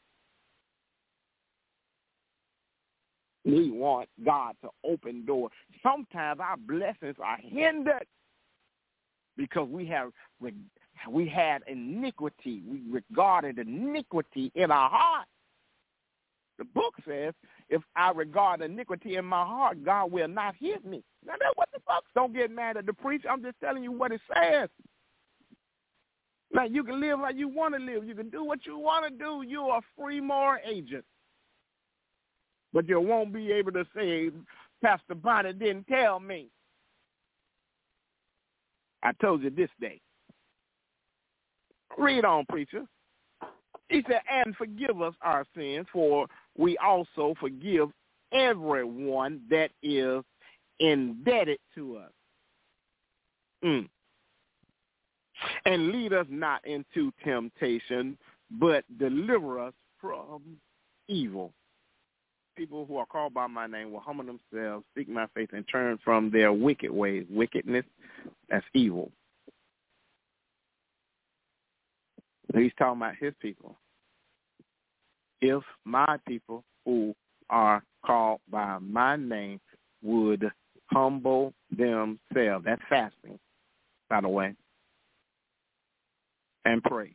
We want God to open doors. Sometimes our blessings are hindered because we have we had iniquity. We regarded iniquity in our heart. The book says, if I regard iniquity in my heart, God will not hear me. Now, that's what the fuck? Don't get mad at the preacher. I'm just telling you what it says. Now, you can live like you want to live. You can do what you want to do. You're a free moral agent. But you won't be able to say, Pastor Bonnie didn't tell me. I told you this day. Read on, preacher. He said, and forgive us our sins, for we also forgive everyone that is indebted to us. Mm. And lead us not into temptation, but deliver us from evil. People who are called by my name will humble themselves, seek my face, and turn from their wicked ways. Wickedness, that's evil. He's talking about his people. If my people who are called by my name would humble themselves, that's fasting, by the way, and pray.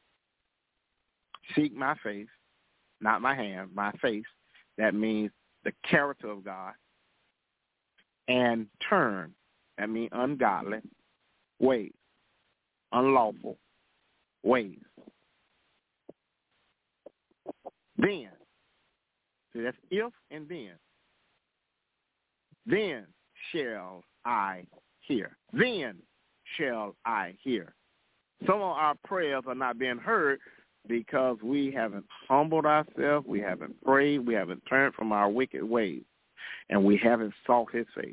Seek my face, not my hand, my face. That means the character of God. And turn, that means ungodly ways, unlawful ways. Then, see, that's if and then. Then shall I hear. Then shall I hear. Some of our prayers are not being heard because we haven't humbled ourselves, we haven't prayed, we haven't turned from our wicked ways, and we haven't sought his face.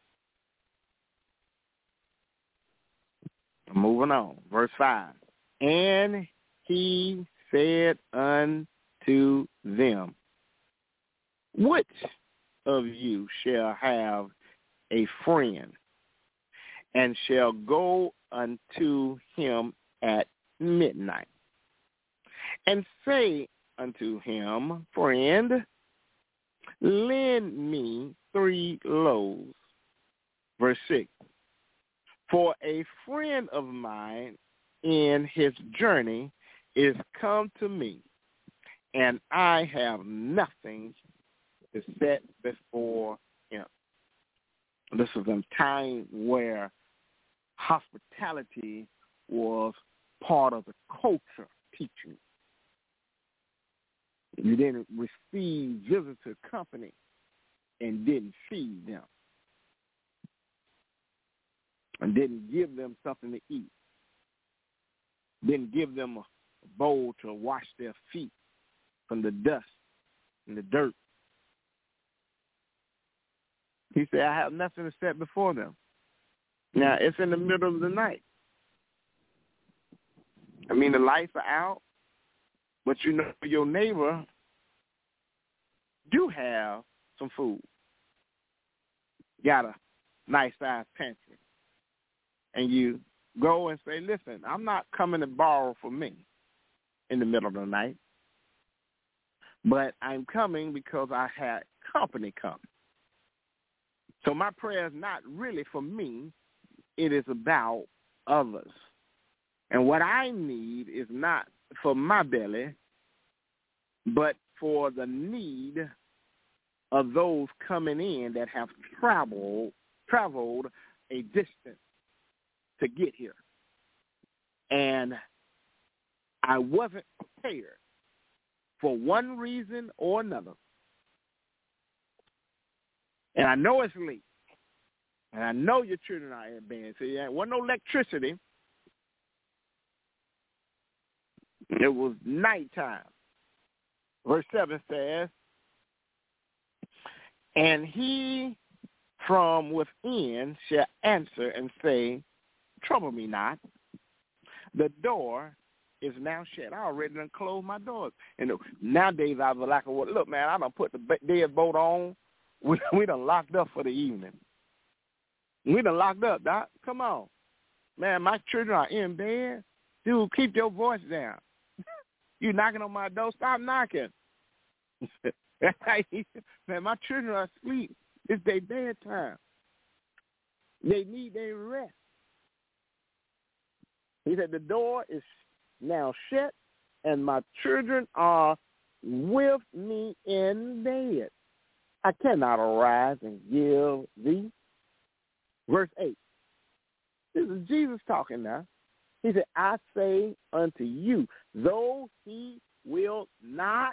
Moving on, verse five. And he said unto them, which of you shall have a friend, and shall go unto him at midnight, and say unto him, friend, lend me three loaves. Verse six. For a friend of mine in his journey is come to me, and I have nothing to set before him. This is a time where hospitality was part of the culture teaching. You didn't receive visitor company and didn't feed them, and didn't give them something to eat, didn't give them a bowl to wash their feet from the dust and the dirt. He said, I have nothing to set before them. Now, it's in the middle of the night. I mean, the lights are out, but you know your neighbor do have some food. Got a nice-sized pantry. And you go and say, listen, I'm not coming to borrow for me in the middle of the night, but I'm coming because I had company come. So my prayer is not really for me. It is about others. And what I need is not for my belly, but for the need of those coming in that have traveled traveled a distance to get here. And I wasn't prepared for one reason or another. And I know it's late. And I know your children are in bed. So there wasn't no electricity. It was nighttime. Verse seven says, and he from within shall answer and say, trouble me not. The door is now shut. I already done closed my doors. And nowadays I was like, well, look, man, I done put the deadbolt on. We, we done locked up for the evening. We done locked up, Doc. Come on. Man, my children are in bed. Dude, keep your voice down. You knocking on my door? Stop knocking. Man, my children are asleep. It's their bedtime. They need their rest. He said, the door is now shut, and my children are with me in bed. I cannot arise and give thee. Verse eight. This is Jesus talking now. He said, I say unto you, though he will not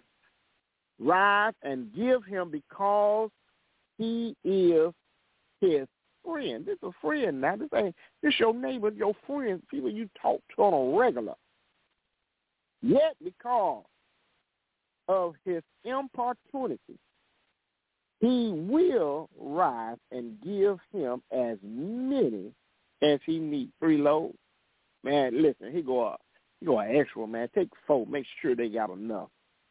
rise and give him because he is his friend. This is a friend now. This ain't this your neighbor, your friends, people you talk to on a regular. Yet because of his importunity, he will rise and give him as many as he needs. Three loaves. Man, listen, he go up. He go an extra, man. Take four. Make sure they got enough.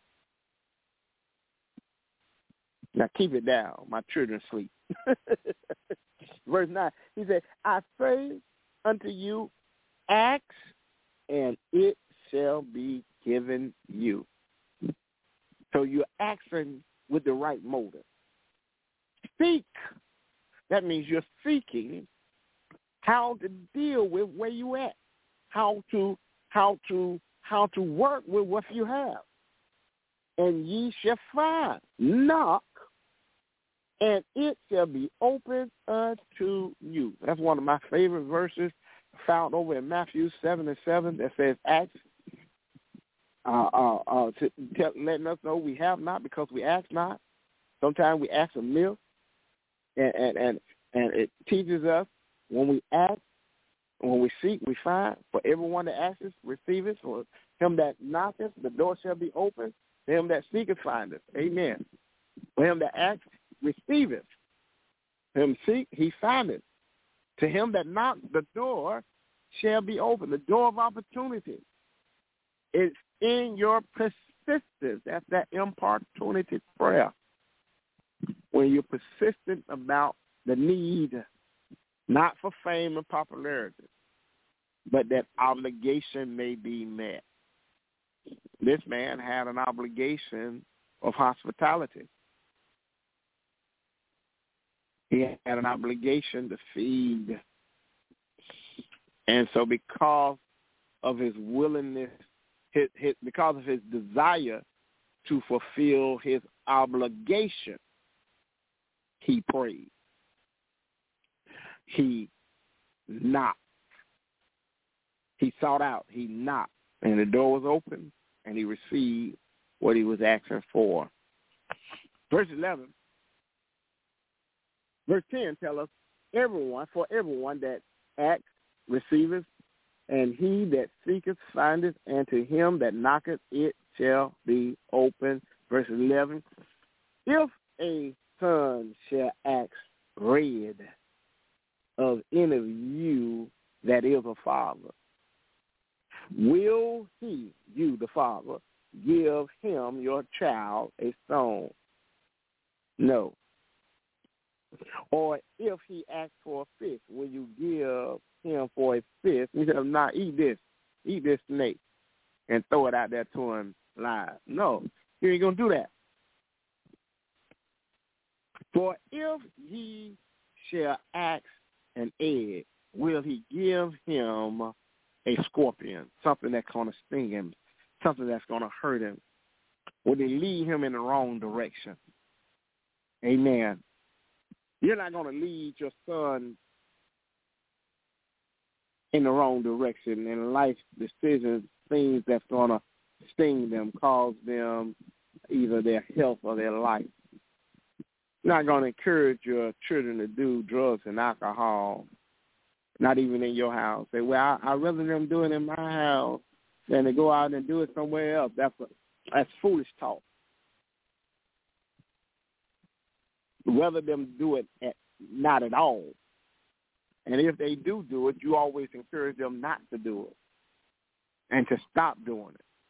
Now keep it down. My children sleep. Verse nine, he said, I say unto you, ask, and it shall be given you. So you're asking with the right motive. Seek. That means you're seeking how to deal with where you at, how to how to how to work with what you have. And ye shall find. Knock, and it shall be opened unto you. That's one of my favorite verses found over in Matthew seven and seven that says, ask, uh, uh, uh, to, tell, letting us know we have not because we ask not. Sometimes we ask amiss, and, and, and, and it teaches us when we ask, when we seek, we find. For everyone that asks, receiveth. For him that knocketh, the door shall be opened. For him that seeketh, findeth. Amen. For him that asks, receiveth. Him seek, he findeth. To him that knock, the door shall be open. The door of opportunity. It's in your persistence. That's that importunity prayer. When you're persistent about the need, not for fame and popularity, but that obligation may be met. This man had an obligation of hospitality. He had an obligation to feed. And so because of his willingness, his, his, because of his desire to fulfill his obligation, he prayed. He knocked. He sought out. He knocked. And the door was open, and he received what he was asking for. Verse eleven. Verse ten tells us, everyone, for everyone that acts, receiveth, and he that seeketh, findeth, and to him that knocketh, it shall be open. Verse eleven. If a son shall ask bread of any of you that is a father, will he, you the father, give him your child a stone? No. Or if he asks for a fish, will you give him for a fish? He said, nah, eat this. Eat this snake and throw it out there to him live. No, you ain't going to do that. For if he shall ask an egg, will he give him a scorpion, something that's going to sting him, something that's going to hurt him? Will he lead him in the wrong direction? Amen. You're not going to lead your son in the wrong direction in life decisions, things that's going to sting them, cause them either their health or their life. You're not going to encourage your children to do drugs and alcohol, not even in your house. Say, well, I, I'd rather them do it in my house than to go out and do it somewhere else. That's a, that's foolish talk. Rather them do it at, not at all. And if they do do it, you always encourage them not to do it and to stop doing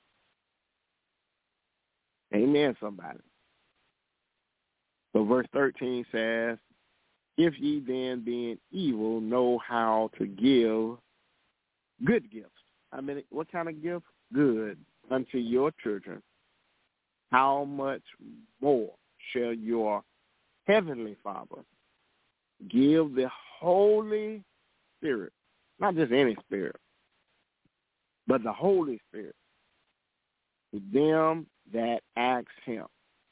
it. Amen, somebody. So verse thirteen says, if ye then, being evil, know how to give good gifts. I mean, what kind of gift? Good unto your children. How much more shall your Heavenly Father give the Holy Spirit, not just any spirit, but the Holy Spirit, to them that ask him.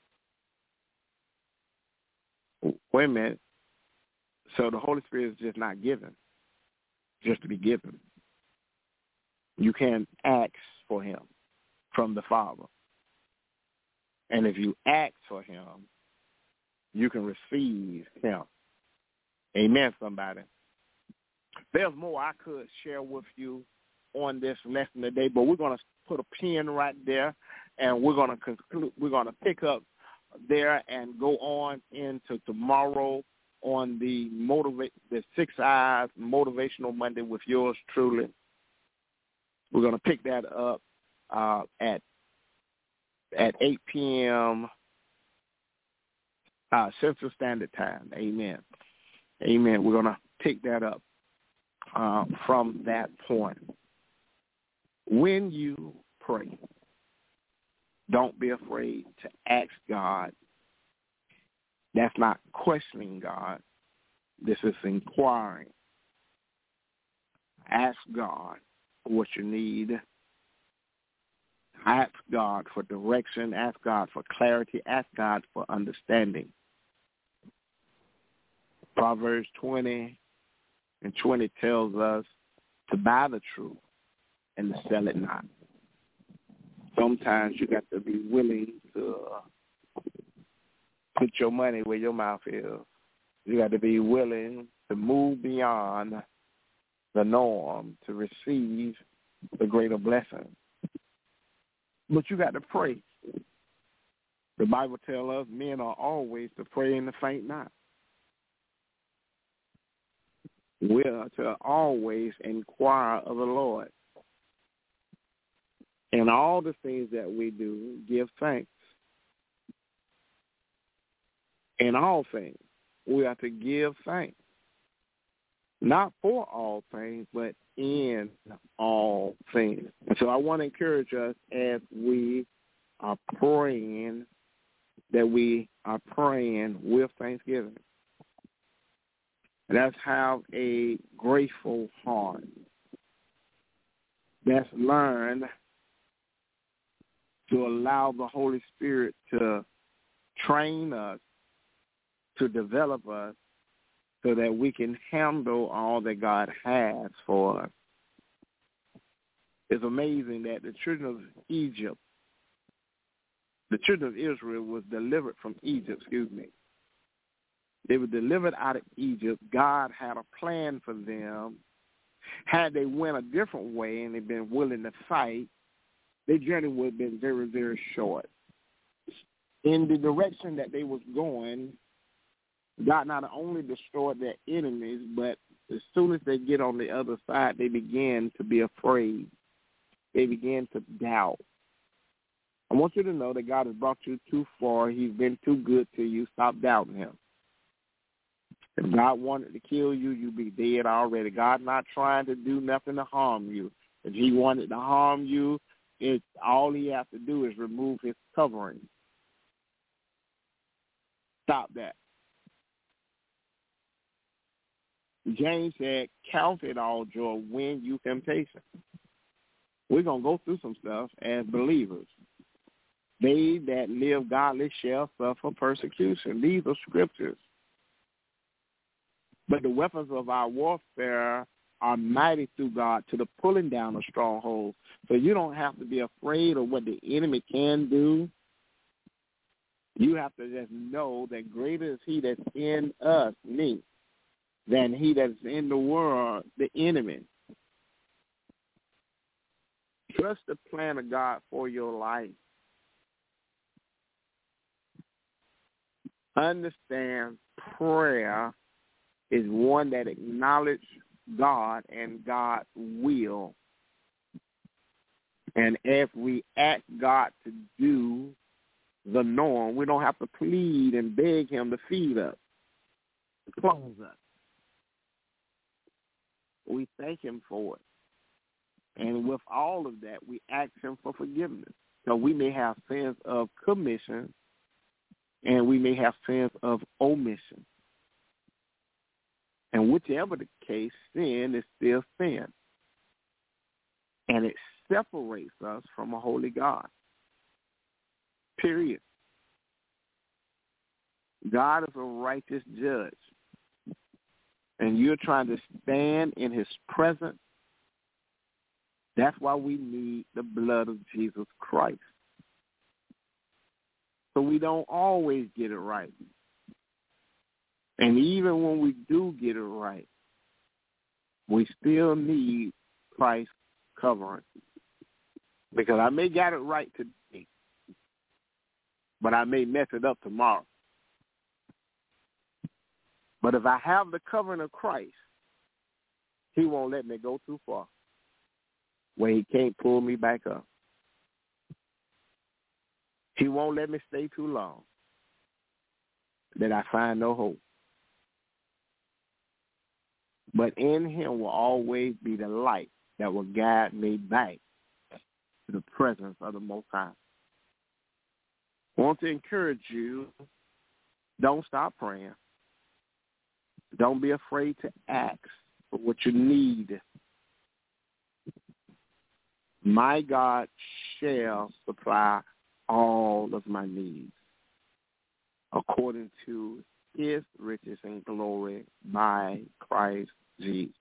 Wait a minute. So the Holy Spirit is just not given, just to be given. You can ask for him from the Father. And if you ask for him, you can receive him. Amen, somebody. There's more I could share with you on this lesson today, but we're going to put a pin right there, and we're going to conclude. We're going to pick up there and go on into tomorrow on the motivate the Six Eyes Motivational Monday with yours truly. We're going to pick that up uh, at at eight p.m. Uh, Central Standard Time. Amen. Amen. We're going to pick that up uh, from that point. When you pray, don't be afraid to ask God. That's not questioning God. This is inquiring. Ask God what you need. Ask God for direction. Ask God for clarity. Ask God for understanding. Proverbs twenty and twenty tells us to buy the truth and to sell it not. Sometimes you got to be willing to put your money where your mouth is. You got to be willing to move beyond the norm to receive the greater blessing. But you got to pray. The Bible tells us men are always to pray and to faint not. We are to always inquire of the Lord. In all the things that we do, give thanks. In all things, we are to give thanks. Not for all things, but in all things. And so I want to encourage us as we are praying that we are praying with thanksgiving. Let's have a grateful heart. Let's learn to allow the Holy Spirit to train us, to develop us, so that we can handle all that God has for us. It's amazing that the children of Egypt, the children of Israel was delivered from Egypt, excuse me. They were delivered out of Egypt. God had a plan for them. Had they went a different way and they'd been willing to fight, their journey would have been very, very short. In the direction that they was going, God not only destroyed their enemies, but as soon as they get on the other side, they begin to be afraid. They begin to doubt. I want you to know that God has brought you too far. He's been too good to you. Stop doubting him. If God wanted to kill you, you'd be dead already. God not trying to do nothing to harm you. If he wanted to harm you, it's all he has to do is remove his covering. Stop that. James said, count it all joy when you temptation. We're going to go through some stuff as believers. They that live godly shall suffer persecution. These are scriptures. But the weapons of our warfare are mighty through God to the pulling down of strongholds. So you don't have to be afraid of what the enemy can do. You have to just know that greater is he that's in us, me, than he that's in the world, the enemy. Trust the plan of God for your life. Understand prayer is one that acknowledges God and God's will. And if we ask God to do the norm, we don't have to plead and beg him to feed us, to clothe us. We thank him for it. And with all of that, we ask him for forgiveness. So we may have sins of commission and we may have sins of omission. And whichever the case, sin is still sin. And it separates us from a holy God. Period. God is a righteous judge. And you're trying to stand in his presence. That's why we need the blood of Jesus Christ. So we don't always get it right. And even when we do get it right, we still need Christ's covering. Because I may got it right today, but I may mess it up tomorrow. But if I have the covering of Christ, he won't let me go too far where he can't pull me back up. He won't let me stay too long that I find no hope. But in him will always be the light that will guide me back to the presence of the Most High. I want to encourage you, don't stop praying. Don't be afraid to ask for what you need. My God shall supply all of my needs according to his riches and glory by Christ Jesus.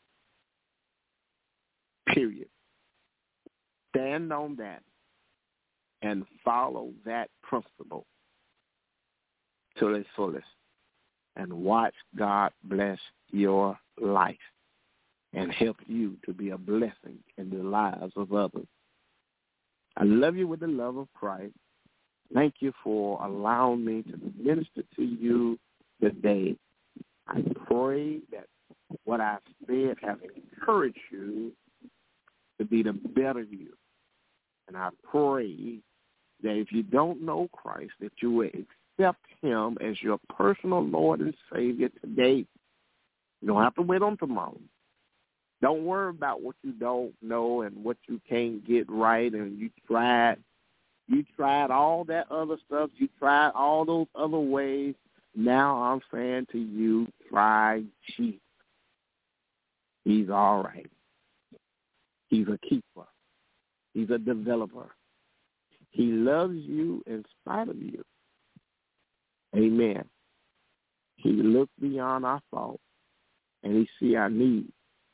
Period. Stand on that and follow that principle to its fullest and watch God bless your life and help you to be a blessing in the lives of others. I love you with the love of Christ. Thank you for allowing me to minister to you today. I pray that what I've said has encouraged you to be the better you. And I pray that if you don't know Christ, that you will accept him as your personal Lord and Savior today. You don't have to wait on tomorrow. Don't worry about what you don't know and what you can't get right, and you tried You tried all that other stuff. You tried all those other ways. Now I'm saying to you, try Jesus. He's all right. He's a keeper. He's a developer. He loves you in spite of you. Amen. He looks beyond our faults, and he sees our needs.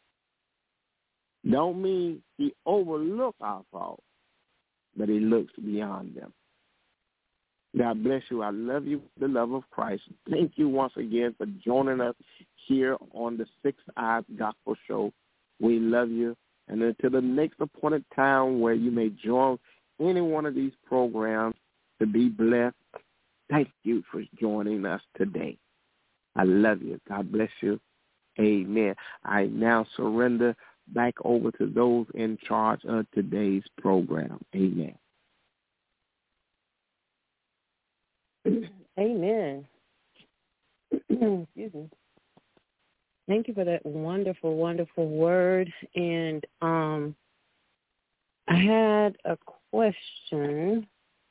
Don't mean he overlooks our faults, but he looks beyond them. God bless you. I love you with the love of Christ. Thank you once again for joining us here on the Six Eyes Gospel Show. We love you. And until the next appointed time where you may join any one of these programs to be blessed, thank you for joining us today. I love you. God bless you. Amen. I now surrender back over to those in charge of today's program. Amen. Amen. Excuse me. Thank you for that wonderful, wonderful word. And um, I had a question.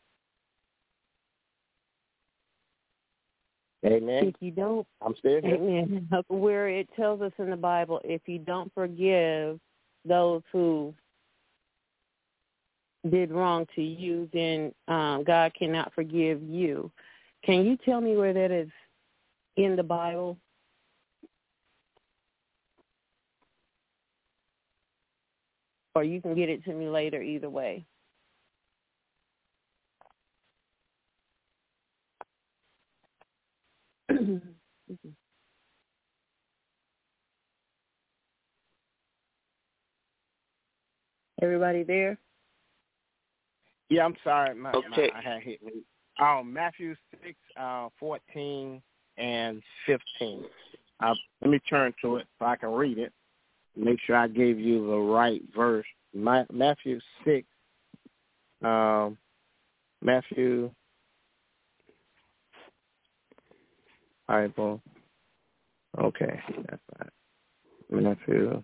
Amen. If you don't, I'm still here. Amen. Where it tells us in the Bible, if you don't forgive those who did wrong to you, then um, God cannot forgive you. Can you tell me where that is in the Bible? Or you can get it to me later, either way. Everybody there? Yeah, I'm sorry. My, Okay. my, I had hit me. Um, Matthew six, uh, fourteen and fifteen. Uh, let me turn to it so I can read it. Make sure I gave you the right verse. My, Matthew six, um, Matthew, Bible. Okay, that's right. Matthew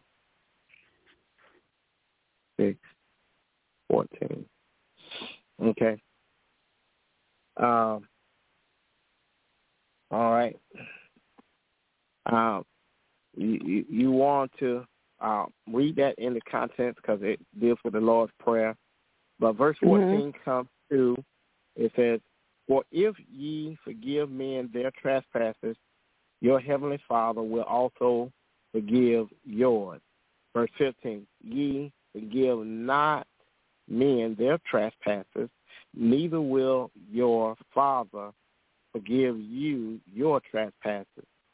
six, fourteen. Okay. Um. All right. Um. You you, you want to uh, read that in the context because it deals with the Lord's Prayer. But verse fourteen mm-hmm. comes to, it says, "For if ye forgive men their trespasses, your heavenly Father will also forgive yours." Verse fifteen, "Ye forgive not men their trespasses, neither will your Father forgive you your trespasses."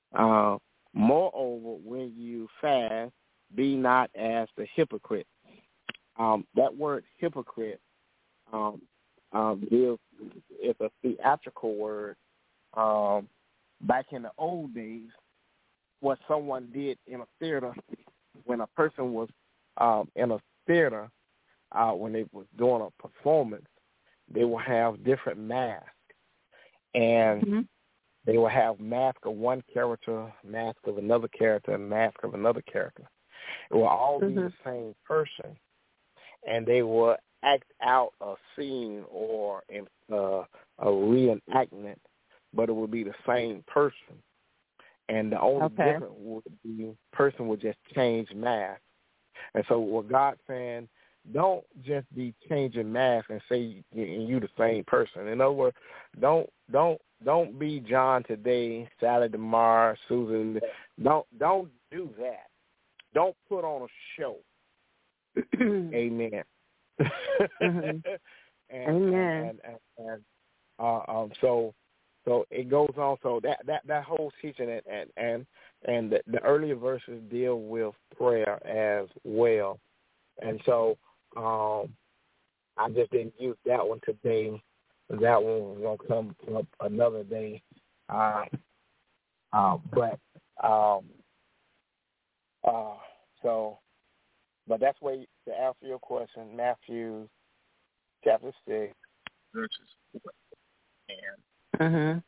Uh, moreover, when you fast, be not as the hypocrite. Um, that word hypocrite um, um, deals, it's a theatrical word. Um, back in the old days, what someone did in a theater, when a person was um, in a theater, uh, when they was doing a performance, they will have different masks. And mm-hmm. they will have mask of one character, mask of another character, and mask of another character. It will all mm-hmm. be the same person. And they will act out a scene or uh, a reenactment, but it will be the same person. And the only okay. difference would be the person would just change mask. And so what God's saying, don't just be changing masks and say you the same person. In other words, don't don't don't be John today, Sally tomorrow, Susan. Don't don't do that. Don't put on a show. Amen. Mm-hmm. and, Amen. And, and, and uh, um, so so it goes on. So that that, that whole teaching and and and, and the, the earlier verses deal with prayer as well. And so um, I just didn't use that one today. That one was gonna come up another day. Uh, uh, but um, uh, so. But that's where, to answer your question, Matthew chapter six, verses four and mm-hmm.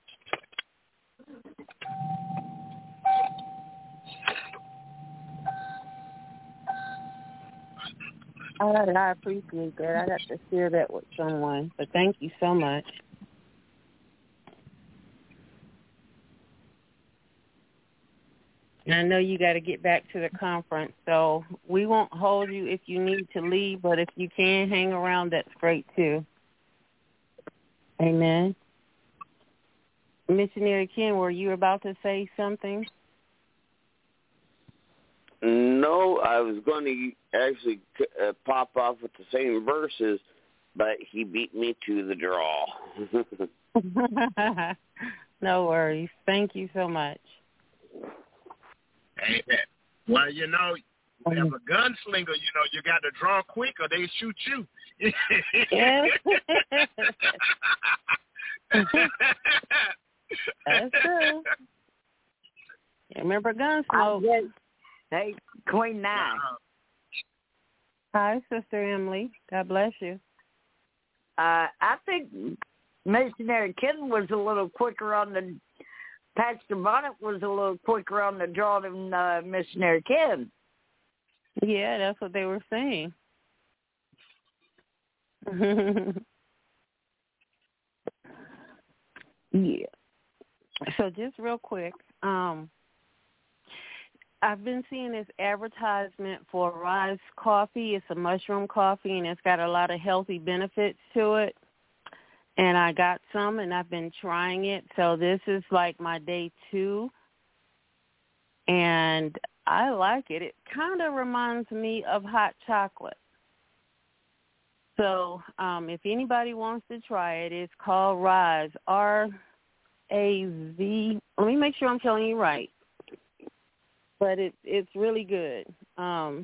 All right, I appreciate that. I got to share that with someone, but thank you so much. I know you got to get back to the conference, so we won't hold you if you need to leave, but if you can hang around, that's great too. Amen. Missionary Ken, were you about to say something? No, I was going to actually uh, pop off with the same verses, but he beat me to the draw. No worries. Thank you so much. Amen. Well, you know, as a gunslinger, you know, you got to draw quick or they shoot you. Yeah. That's true. Remember Gunsmoke. Hey, Queen Nine. Hi, Sister Emily. God bless you. Uh, I think Missionary Ken was a little quicker on the Pastor Bonnet was a little quicker on the draw than uh, Missionary Ken. Yeah, that's what they were saying. Yeah. So just real quick, um, I've been seeing this advertisement for Rise Coffee. It's a mushroom coffee, and it's got a lot of healthy benefits to it. And I got some, and I've been trying it. So this is like my day two, and I like it. It kind of reminds me of hot chocolate. So um, if anybody wants to try it, it's called Rise, R A Z. Let me make sure I'm telling you right. But it, it's really good. Um,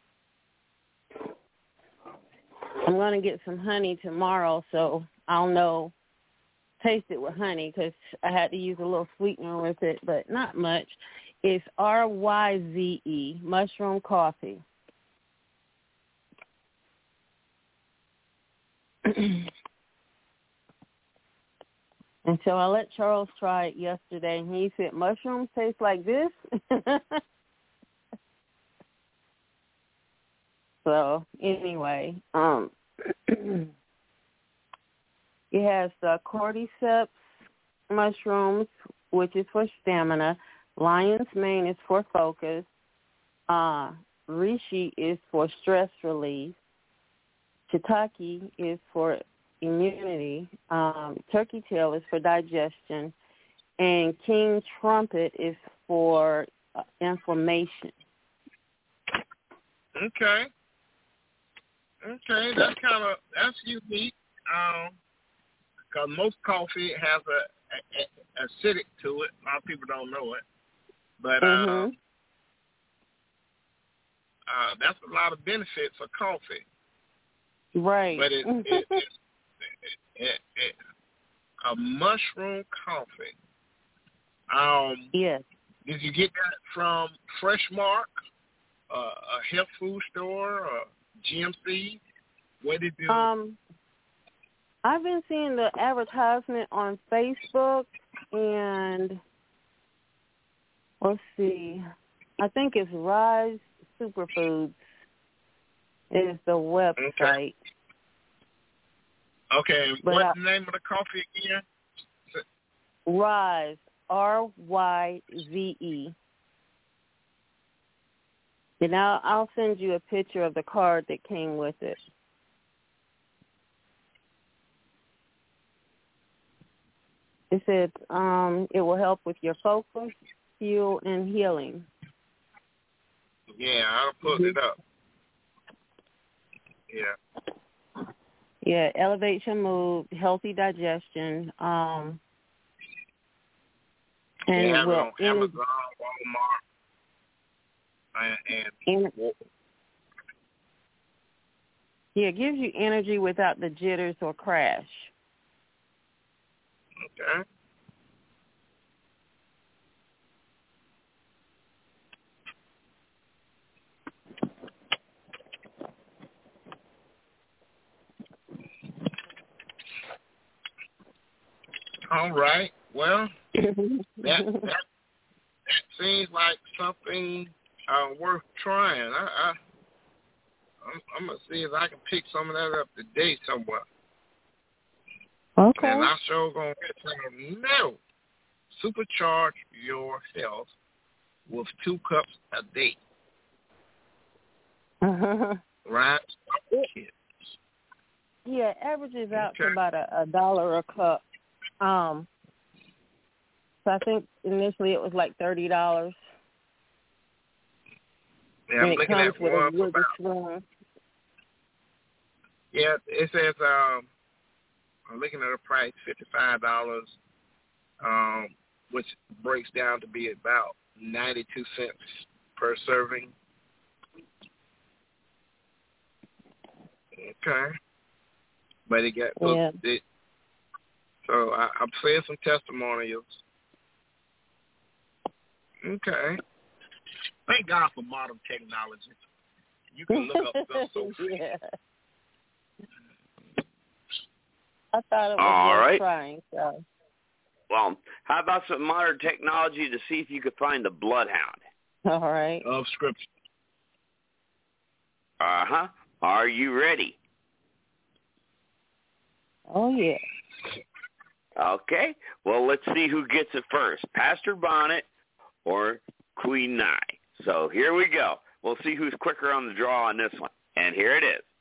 I'm going to get some honey tomorrow, so I'll know, taste it with honey because I had to use a little sweetener with it, but not much. It's R Y Z E, mushroom coffee. And so I let Charles try it yesterday, and he said, mushrooms taste like this? So anyway, um, it has uh, cordyceps mushrooms, which is for stamina. Lion's mane is for focus. Uh, reishi is for stress relief. Shiitake is for immunity. Um, turkey tail is for digestion. And king trumpet is for uh, inflammation. Okay. Okay, that's kind of, that's unique. Um, because most coffee has a, a, a acidic to it. A lot of people don't know it. But mm-hmm. uh, uh, that's a lot of benefits for coffee. Right. But it, it, it, it, it, it a mushroom coffee. Um, yes. Did you get that from Fresh Mark, uh, a health food store, or G M C? Where did you? Um, I've been seeing the advertisement on Facebook, and let's see, I think it's Rise Superfoods is the website. Okay. Okay. But What's I, the name of the coffee again? Rise, R Y Z E. And I'll, I'll send you a picture of the card that came with it. It said um, it will help with your focus, fuel, and healing. Yeah, I'll put it up. Yeah. Yeah, elevates your mood, healthy digestion. Um, and they it have will it on ener- Amazon, Walmart, and, and ener- yeah, it gives you energy without the jitters or crash. Okay. All right. Well, that, that that seems like something uh, worth trying. I, I I'm, I'm gonna see if I can pick some of that up today somewhere. Okay. And I sure gonna get some no. Supercharge your health with two cups a day. Right? Yeah, it averages out Okay. to about a, a dollar a cup. Um, so I think initially it was like thirty dollars. Yeah, I'm and it looking comes at with one a for wooden about, spoon. yeah, it says um I'm looking at a price fifty-five dollars, um, which breaks down to be about ninety-two cents per serving. Okay. But it got Yeah. it, so I, I'm saying some testimonials. Okay. Thank God for modern technology. You can look up stuff so fast. Yeah. I thought it was All worth right. trying. So. Well, how about some modern technology to see if you could find the bloodhound? All right. Of Scripture. Uh-huh. Are you ready? Oh, yeah. Okay. Well, let's see who gets it first, Pastor Bonnet or Queen Nye. So here we go. We'll see who's quicker on the draw on this one. And here it is.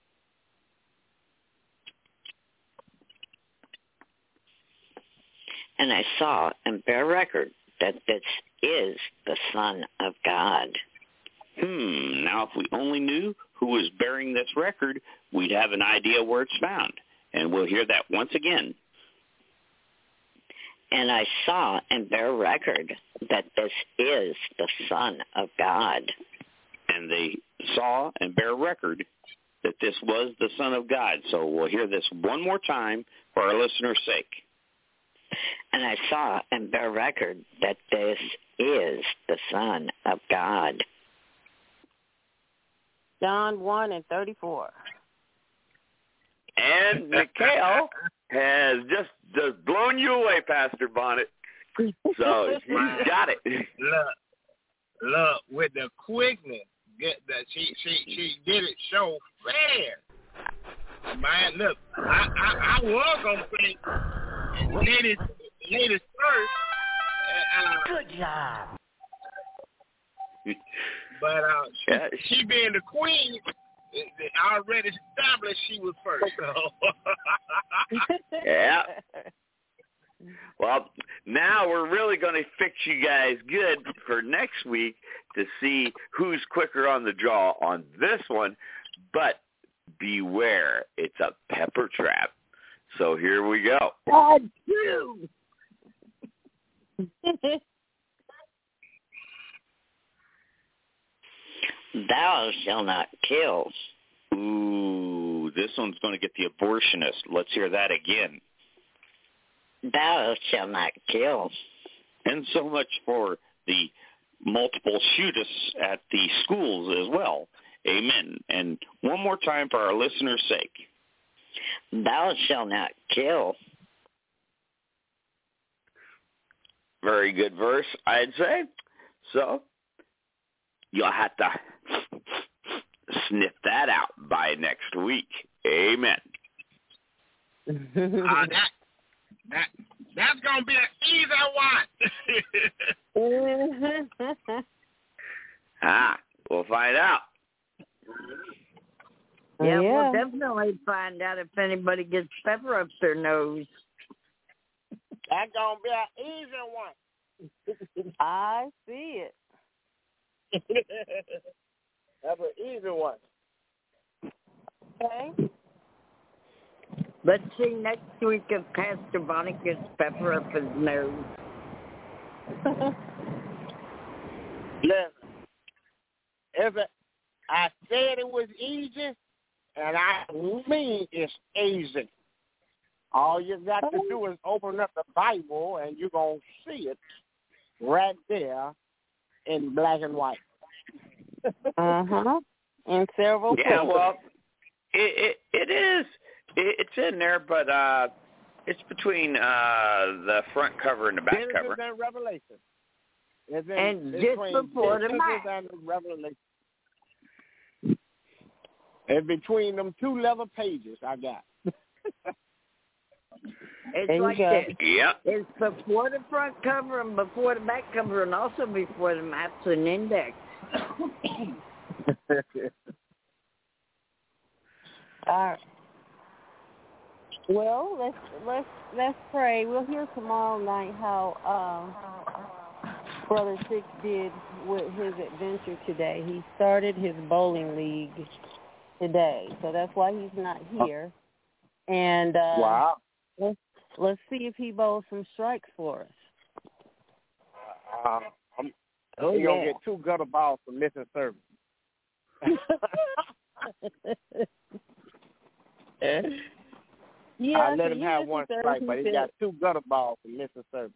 And I saw and bear record that this is the Son of God. Hmm. Now, if we only knew who was bearing this record, we'd have an idea where it's found. And we'll hear that once again. And I saw and bear record that this is the Son of God. And they saw and bear record that this was the Son of God. So we'll hear this one more time for our listeners' sake. And I saw and bear record that this is the Son of God. John one and thirty-four. And Mikhail has just, just blown you away, Pastor Bonnet. So you got it. Look, look, with the quickness, get that she she she did it so fast. Man, look, I I, I was gonna say ladies ladies first. Uh, Good job. But uh, she, Yeah. she being the queen, I already established she was first. So. Yeah. Well, now we're really going to fix you guys good for next week to see who's quicker on the draw on this one. But beware, it's a pepper trap. So here we go. God, you. Thou shalt not kill. Ooh, this one's going to get the abortionist. Let's hear that again. Thou shalt not kill. And so much for the multiple shooters at the schools as well. Amen. And one more time for our listeners' sake. Thou shalt not kill. Very good verse, I'd say. So, you'll have to sniff that out by next week. Amen. uh, that, that, that's going to be an easy one. ah, we'll find out. Yeah, Yeah. we'll definitely find out if anybody gets pepper up their nose. That's going to be an easy one. I see it. That's an easy one. Okay. Let's see next week if Pastor Bonnie gets pepper up his nose. Listen, if it, I said it was easy, and I mean it's easy. All you got to do is open up the Bible, and you're going to see it right there in black and white. Uh-huh. In several Yeah, places. well, it, it it is. It, it's in there, but uh, it's between uh, the front cover and the back Genesis cover. and Revelation. It's in, And it's just between before the Genesis map. and Revelation. And between them two leather pages I got. It's There you like go. this. Yep. It's before the front cover and before the back cover and also before the maps and index. All right. Well, let's let's let's pray. We'll hear tomorrow night how um, Brother Six did with his adventure today. He started his bowling league today, so that's why he's not here. And uh, Wow. let's let's see if he bowls some strikes for us. Uh, I'm, Oh, You're going yeah. to get two gutter balls for missing service. Yeah, I let so him you have missed one the strike, Thursday but he fit. got two gutter balls for missing service.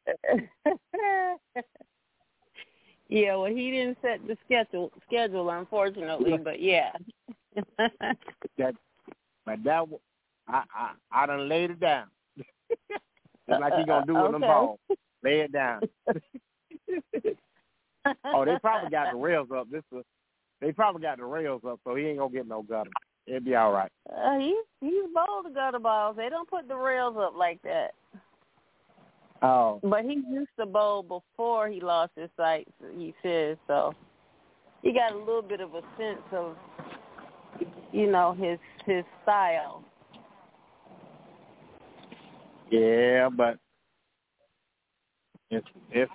Yeah, well, he didn't set the schedule, schedule, unfortunately, but yeah. that, but that, w- I, I, I done laid it down. It's like he gonna do with them Okay. balls. Lay it down. Oh, they probably got the rails up. This was, they probably got the rails up, so he ain't gonna get no gutter. It'll be all right. Uh, he's he's bowled the gutter balls. They don't put the rails up like that. Oh, But he used to bowl before he lost his sight, he says. So he got a little bit of a sense of, you know, his his style. yeah, but it's it's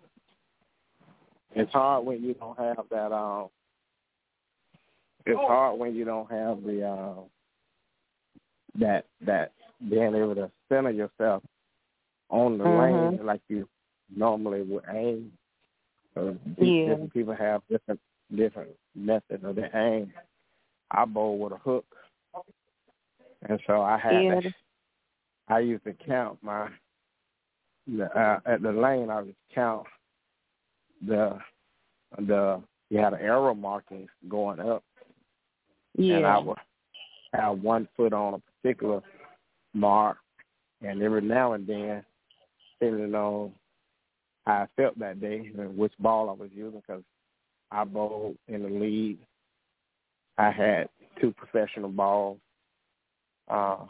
it's hard when you don't have that. Um, it's hard when you don't have the uh, that that being able to center yourself on the Mhm. lane like you normally would aim. So Yeah. different people have different different methods of their aim. I bowl with a hook, and so I had Yeah. to, I used to count my the, uh, at the lane. I would count the the you had an arrow markings going up, and I Yeah. would have one foot on a particular mark, and every now and then, depending on how I felt that day and which ball I was using, because I bowled in the league. I had two professional balls, uh,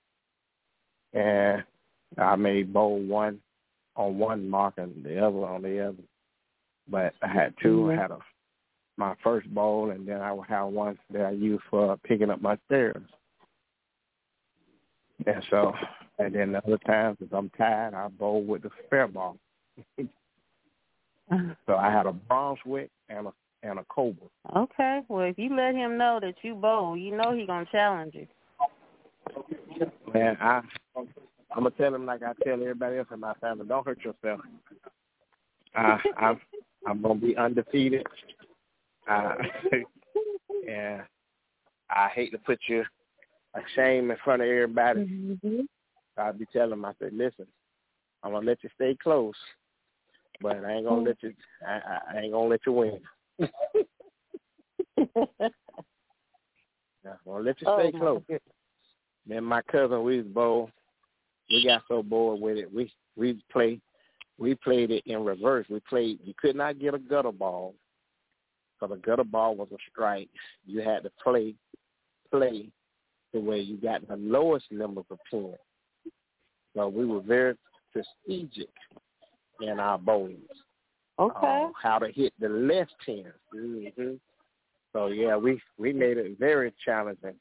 and I may bowl one on one mark and the other on the other. But I had two. Mhm. I had a my first bowl, and then I would have one that I used for picking up my stairs. And so, and then the other times, if I'm tired, I bowl with the spare ball. So I had a Brunswick and a and a Cobra. Okay. Well, if you let him know that you bowl, you know he gonna challenge you. Man, I I'm gonna tell him like I tell everybody else in my family: don't hurt yourself. Uh, I'm I'm gonna be undefeated, Uh, yeah, I hate to put you a shame in front of everybody. Mm-hmm. I'll be telling them, I said, listen, I'm gonna let you stay close, but I ain't gonna let you. I, I ain't gonna let you win. I'm gonna let you stay oh, close. Me and my cousin, we was bold. We got so bored with it. We we played we played it in reverse. We played. You could not get a gutter ball, because a gutter ball was a strike. You had to play play the way you got the lowest numbers of pins. So we were very strategic in our bowls. Okay. Uh, how to hit the left pin. Mm-hmm. So yeah, we we made it very challenging.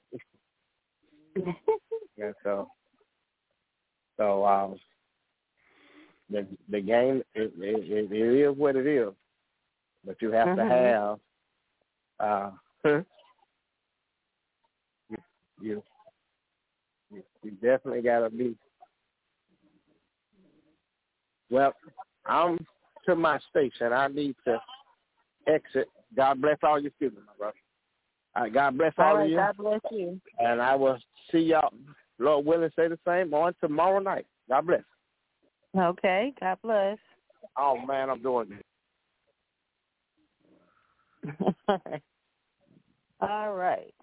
And so, so um, the the game it, it, it is what it is, but you have mm-hmm. to have uh, you, you you definitely gotta be. Well, I'm to my station. I need to exit. God bless all your students, my brother. All right, God bless all, all right, of you. God bless you. And I will see y'all, Lord willing, say the same on tomorrow night. God bless. Okay, God bless. Oh, man, I'm doing good. All right.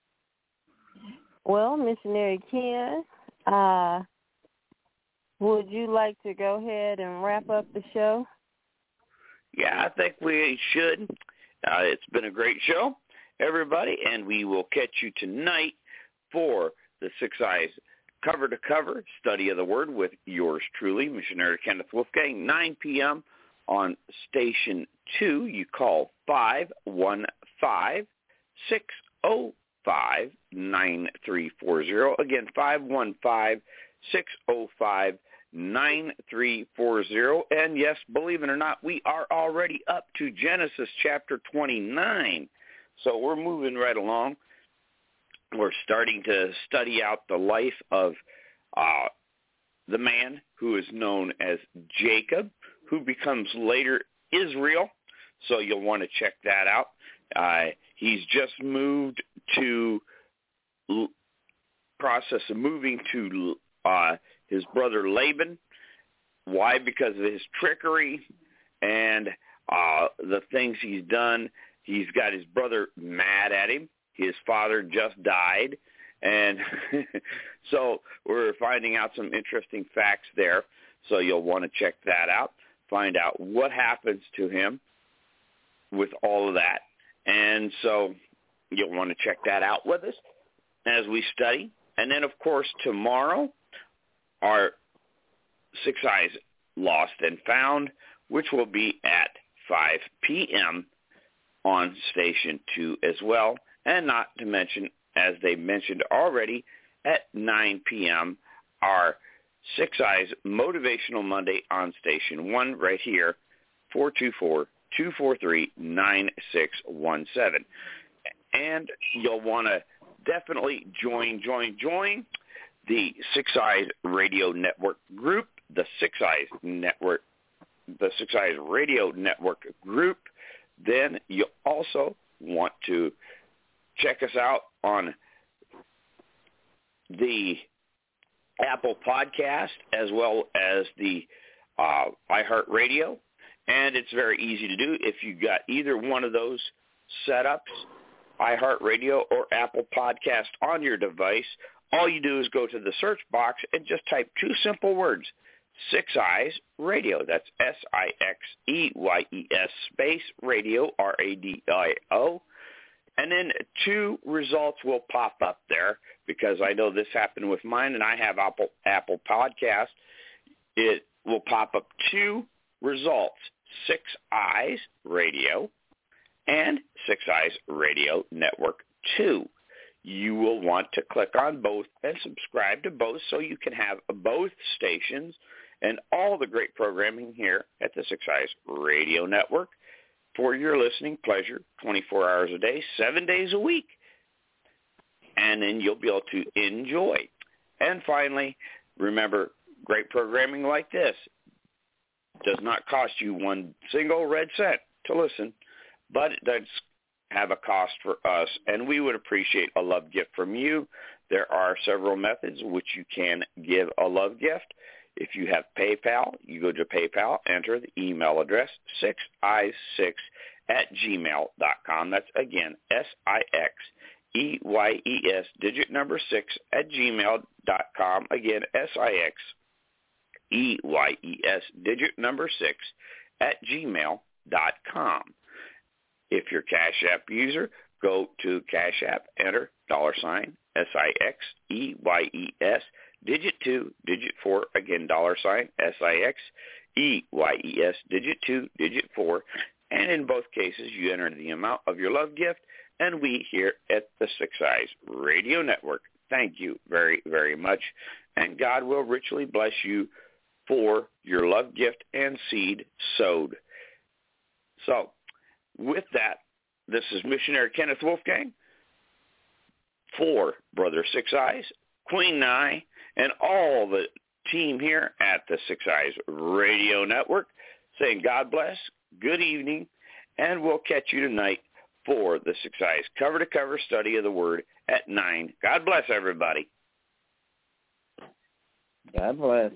Well, Missionary Ken, uh, would you like to go ahead and wrap up the show? Yeah, I think we should. Uh, it's been a great show, everybody, and we will catch you tonight for the Six Eyes Cover to Cover Study of the Word with yours truly, Missionary Kenneth Wolfgang, nine p.m. on Station two. You call five one five, six oh five, nine three four zero. Again, five one five, six oh five, nine three four zero. And yes, believe it or not, we are already up to Genesis chapter twenty-nine. So we're moving right along. We're starting to study out the life of uh, the man who is known as Jacob, who becomes later Israel. So you'll want to check that out. Uh, he's just moved to l- process of moving to uh, his brother Laban. Why? Because of his trickery and uh, the things he's done. He's got his brother mad at him. His father just died. And so we're finding out some interesting facts there. So you'll want to check that out, find out what happens to him with all of that. And so you'll want to check that out with us as we study. And then, of course, tomorrow, our Six Eyes Lost and Found, which will be at five p.m. on Station two as well. And not to mention, as they mentioned already, at nine p.m., our Six Eyes Motivational Monday on Station one right here, four two four, two four three, nine six one seven. And you'll want to definitely join, join, join the Six Eyes Radio Network group, the Six Eyes Network, the Six Eyes Radio Network group. Then you also want to check us out on the Apple Podcast as well as the uh, iHeartRadio. And it's very easy to do if you got either one of those setups, iHeartRadio or Apple Podcast on your device. All you do is go to the search box and just type two simple words, Six Eyes Radio. That's S I X E Y E S space radio, R A D I O. And then two results will pop up there because I know this happened with mine and I have Apple, Apple Podcast. It will pop up two results, Six Eyes Radio and Six Eyes Radio Network two. You will want to click on both and subscribe to both so you can have both stations and all the great programming here at the Six Eyes Radio Network for your listening pleasure, twenty-four hours a day, seven days a week. And then you'll be able to enjoy. And finally, remember, great programming like this does not cost you one single red cent to listen, but it does have a cost for us, and we would appreciate a love gift from you. There are several methods which you can give a love gift. If you have PayPal, you go to PayPal, enter the email address six i six at gmail dot com. That's, again, S I X E Y E S, digit number six, at gmail dot com. Again, S I X E Y E S, digit number six, at gmail dot com. If you're Cash App user, go to Cash App, enter dollar sign S I X E Y E S, digit two, digit four, again, dollar sign S I X E Y E S, digit two, digit four, and in both cases you enter the amount of your love gift, and we here at the Six Eyes Radio Network thank you very, very much, and God will richly bless you for your love gift and seed sowed. So, with that, this is Missionary Kenneth Wolfgang for Brother Six Eyes, Queen Nye, and all the team here at the Six Eyes Radio Network, saying God bless, good evening, and we'll catch you tonight for the Six Eyes cover-to-cover study of the Word at nine. God bless everybody. God bless.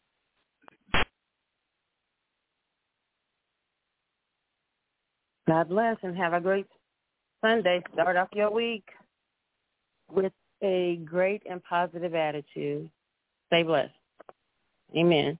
God bless, and have a great Sunday. Start off your week with a great and positive attitude. Stay blessed. Amen.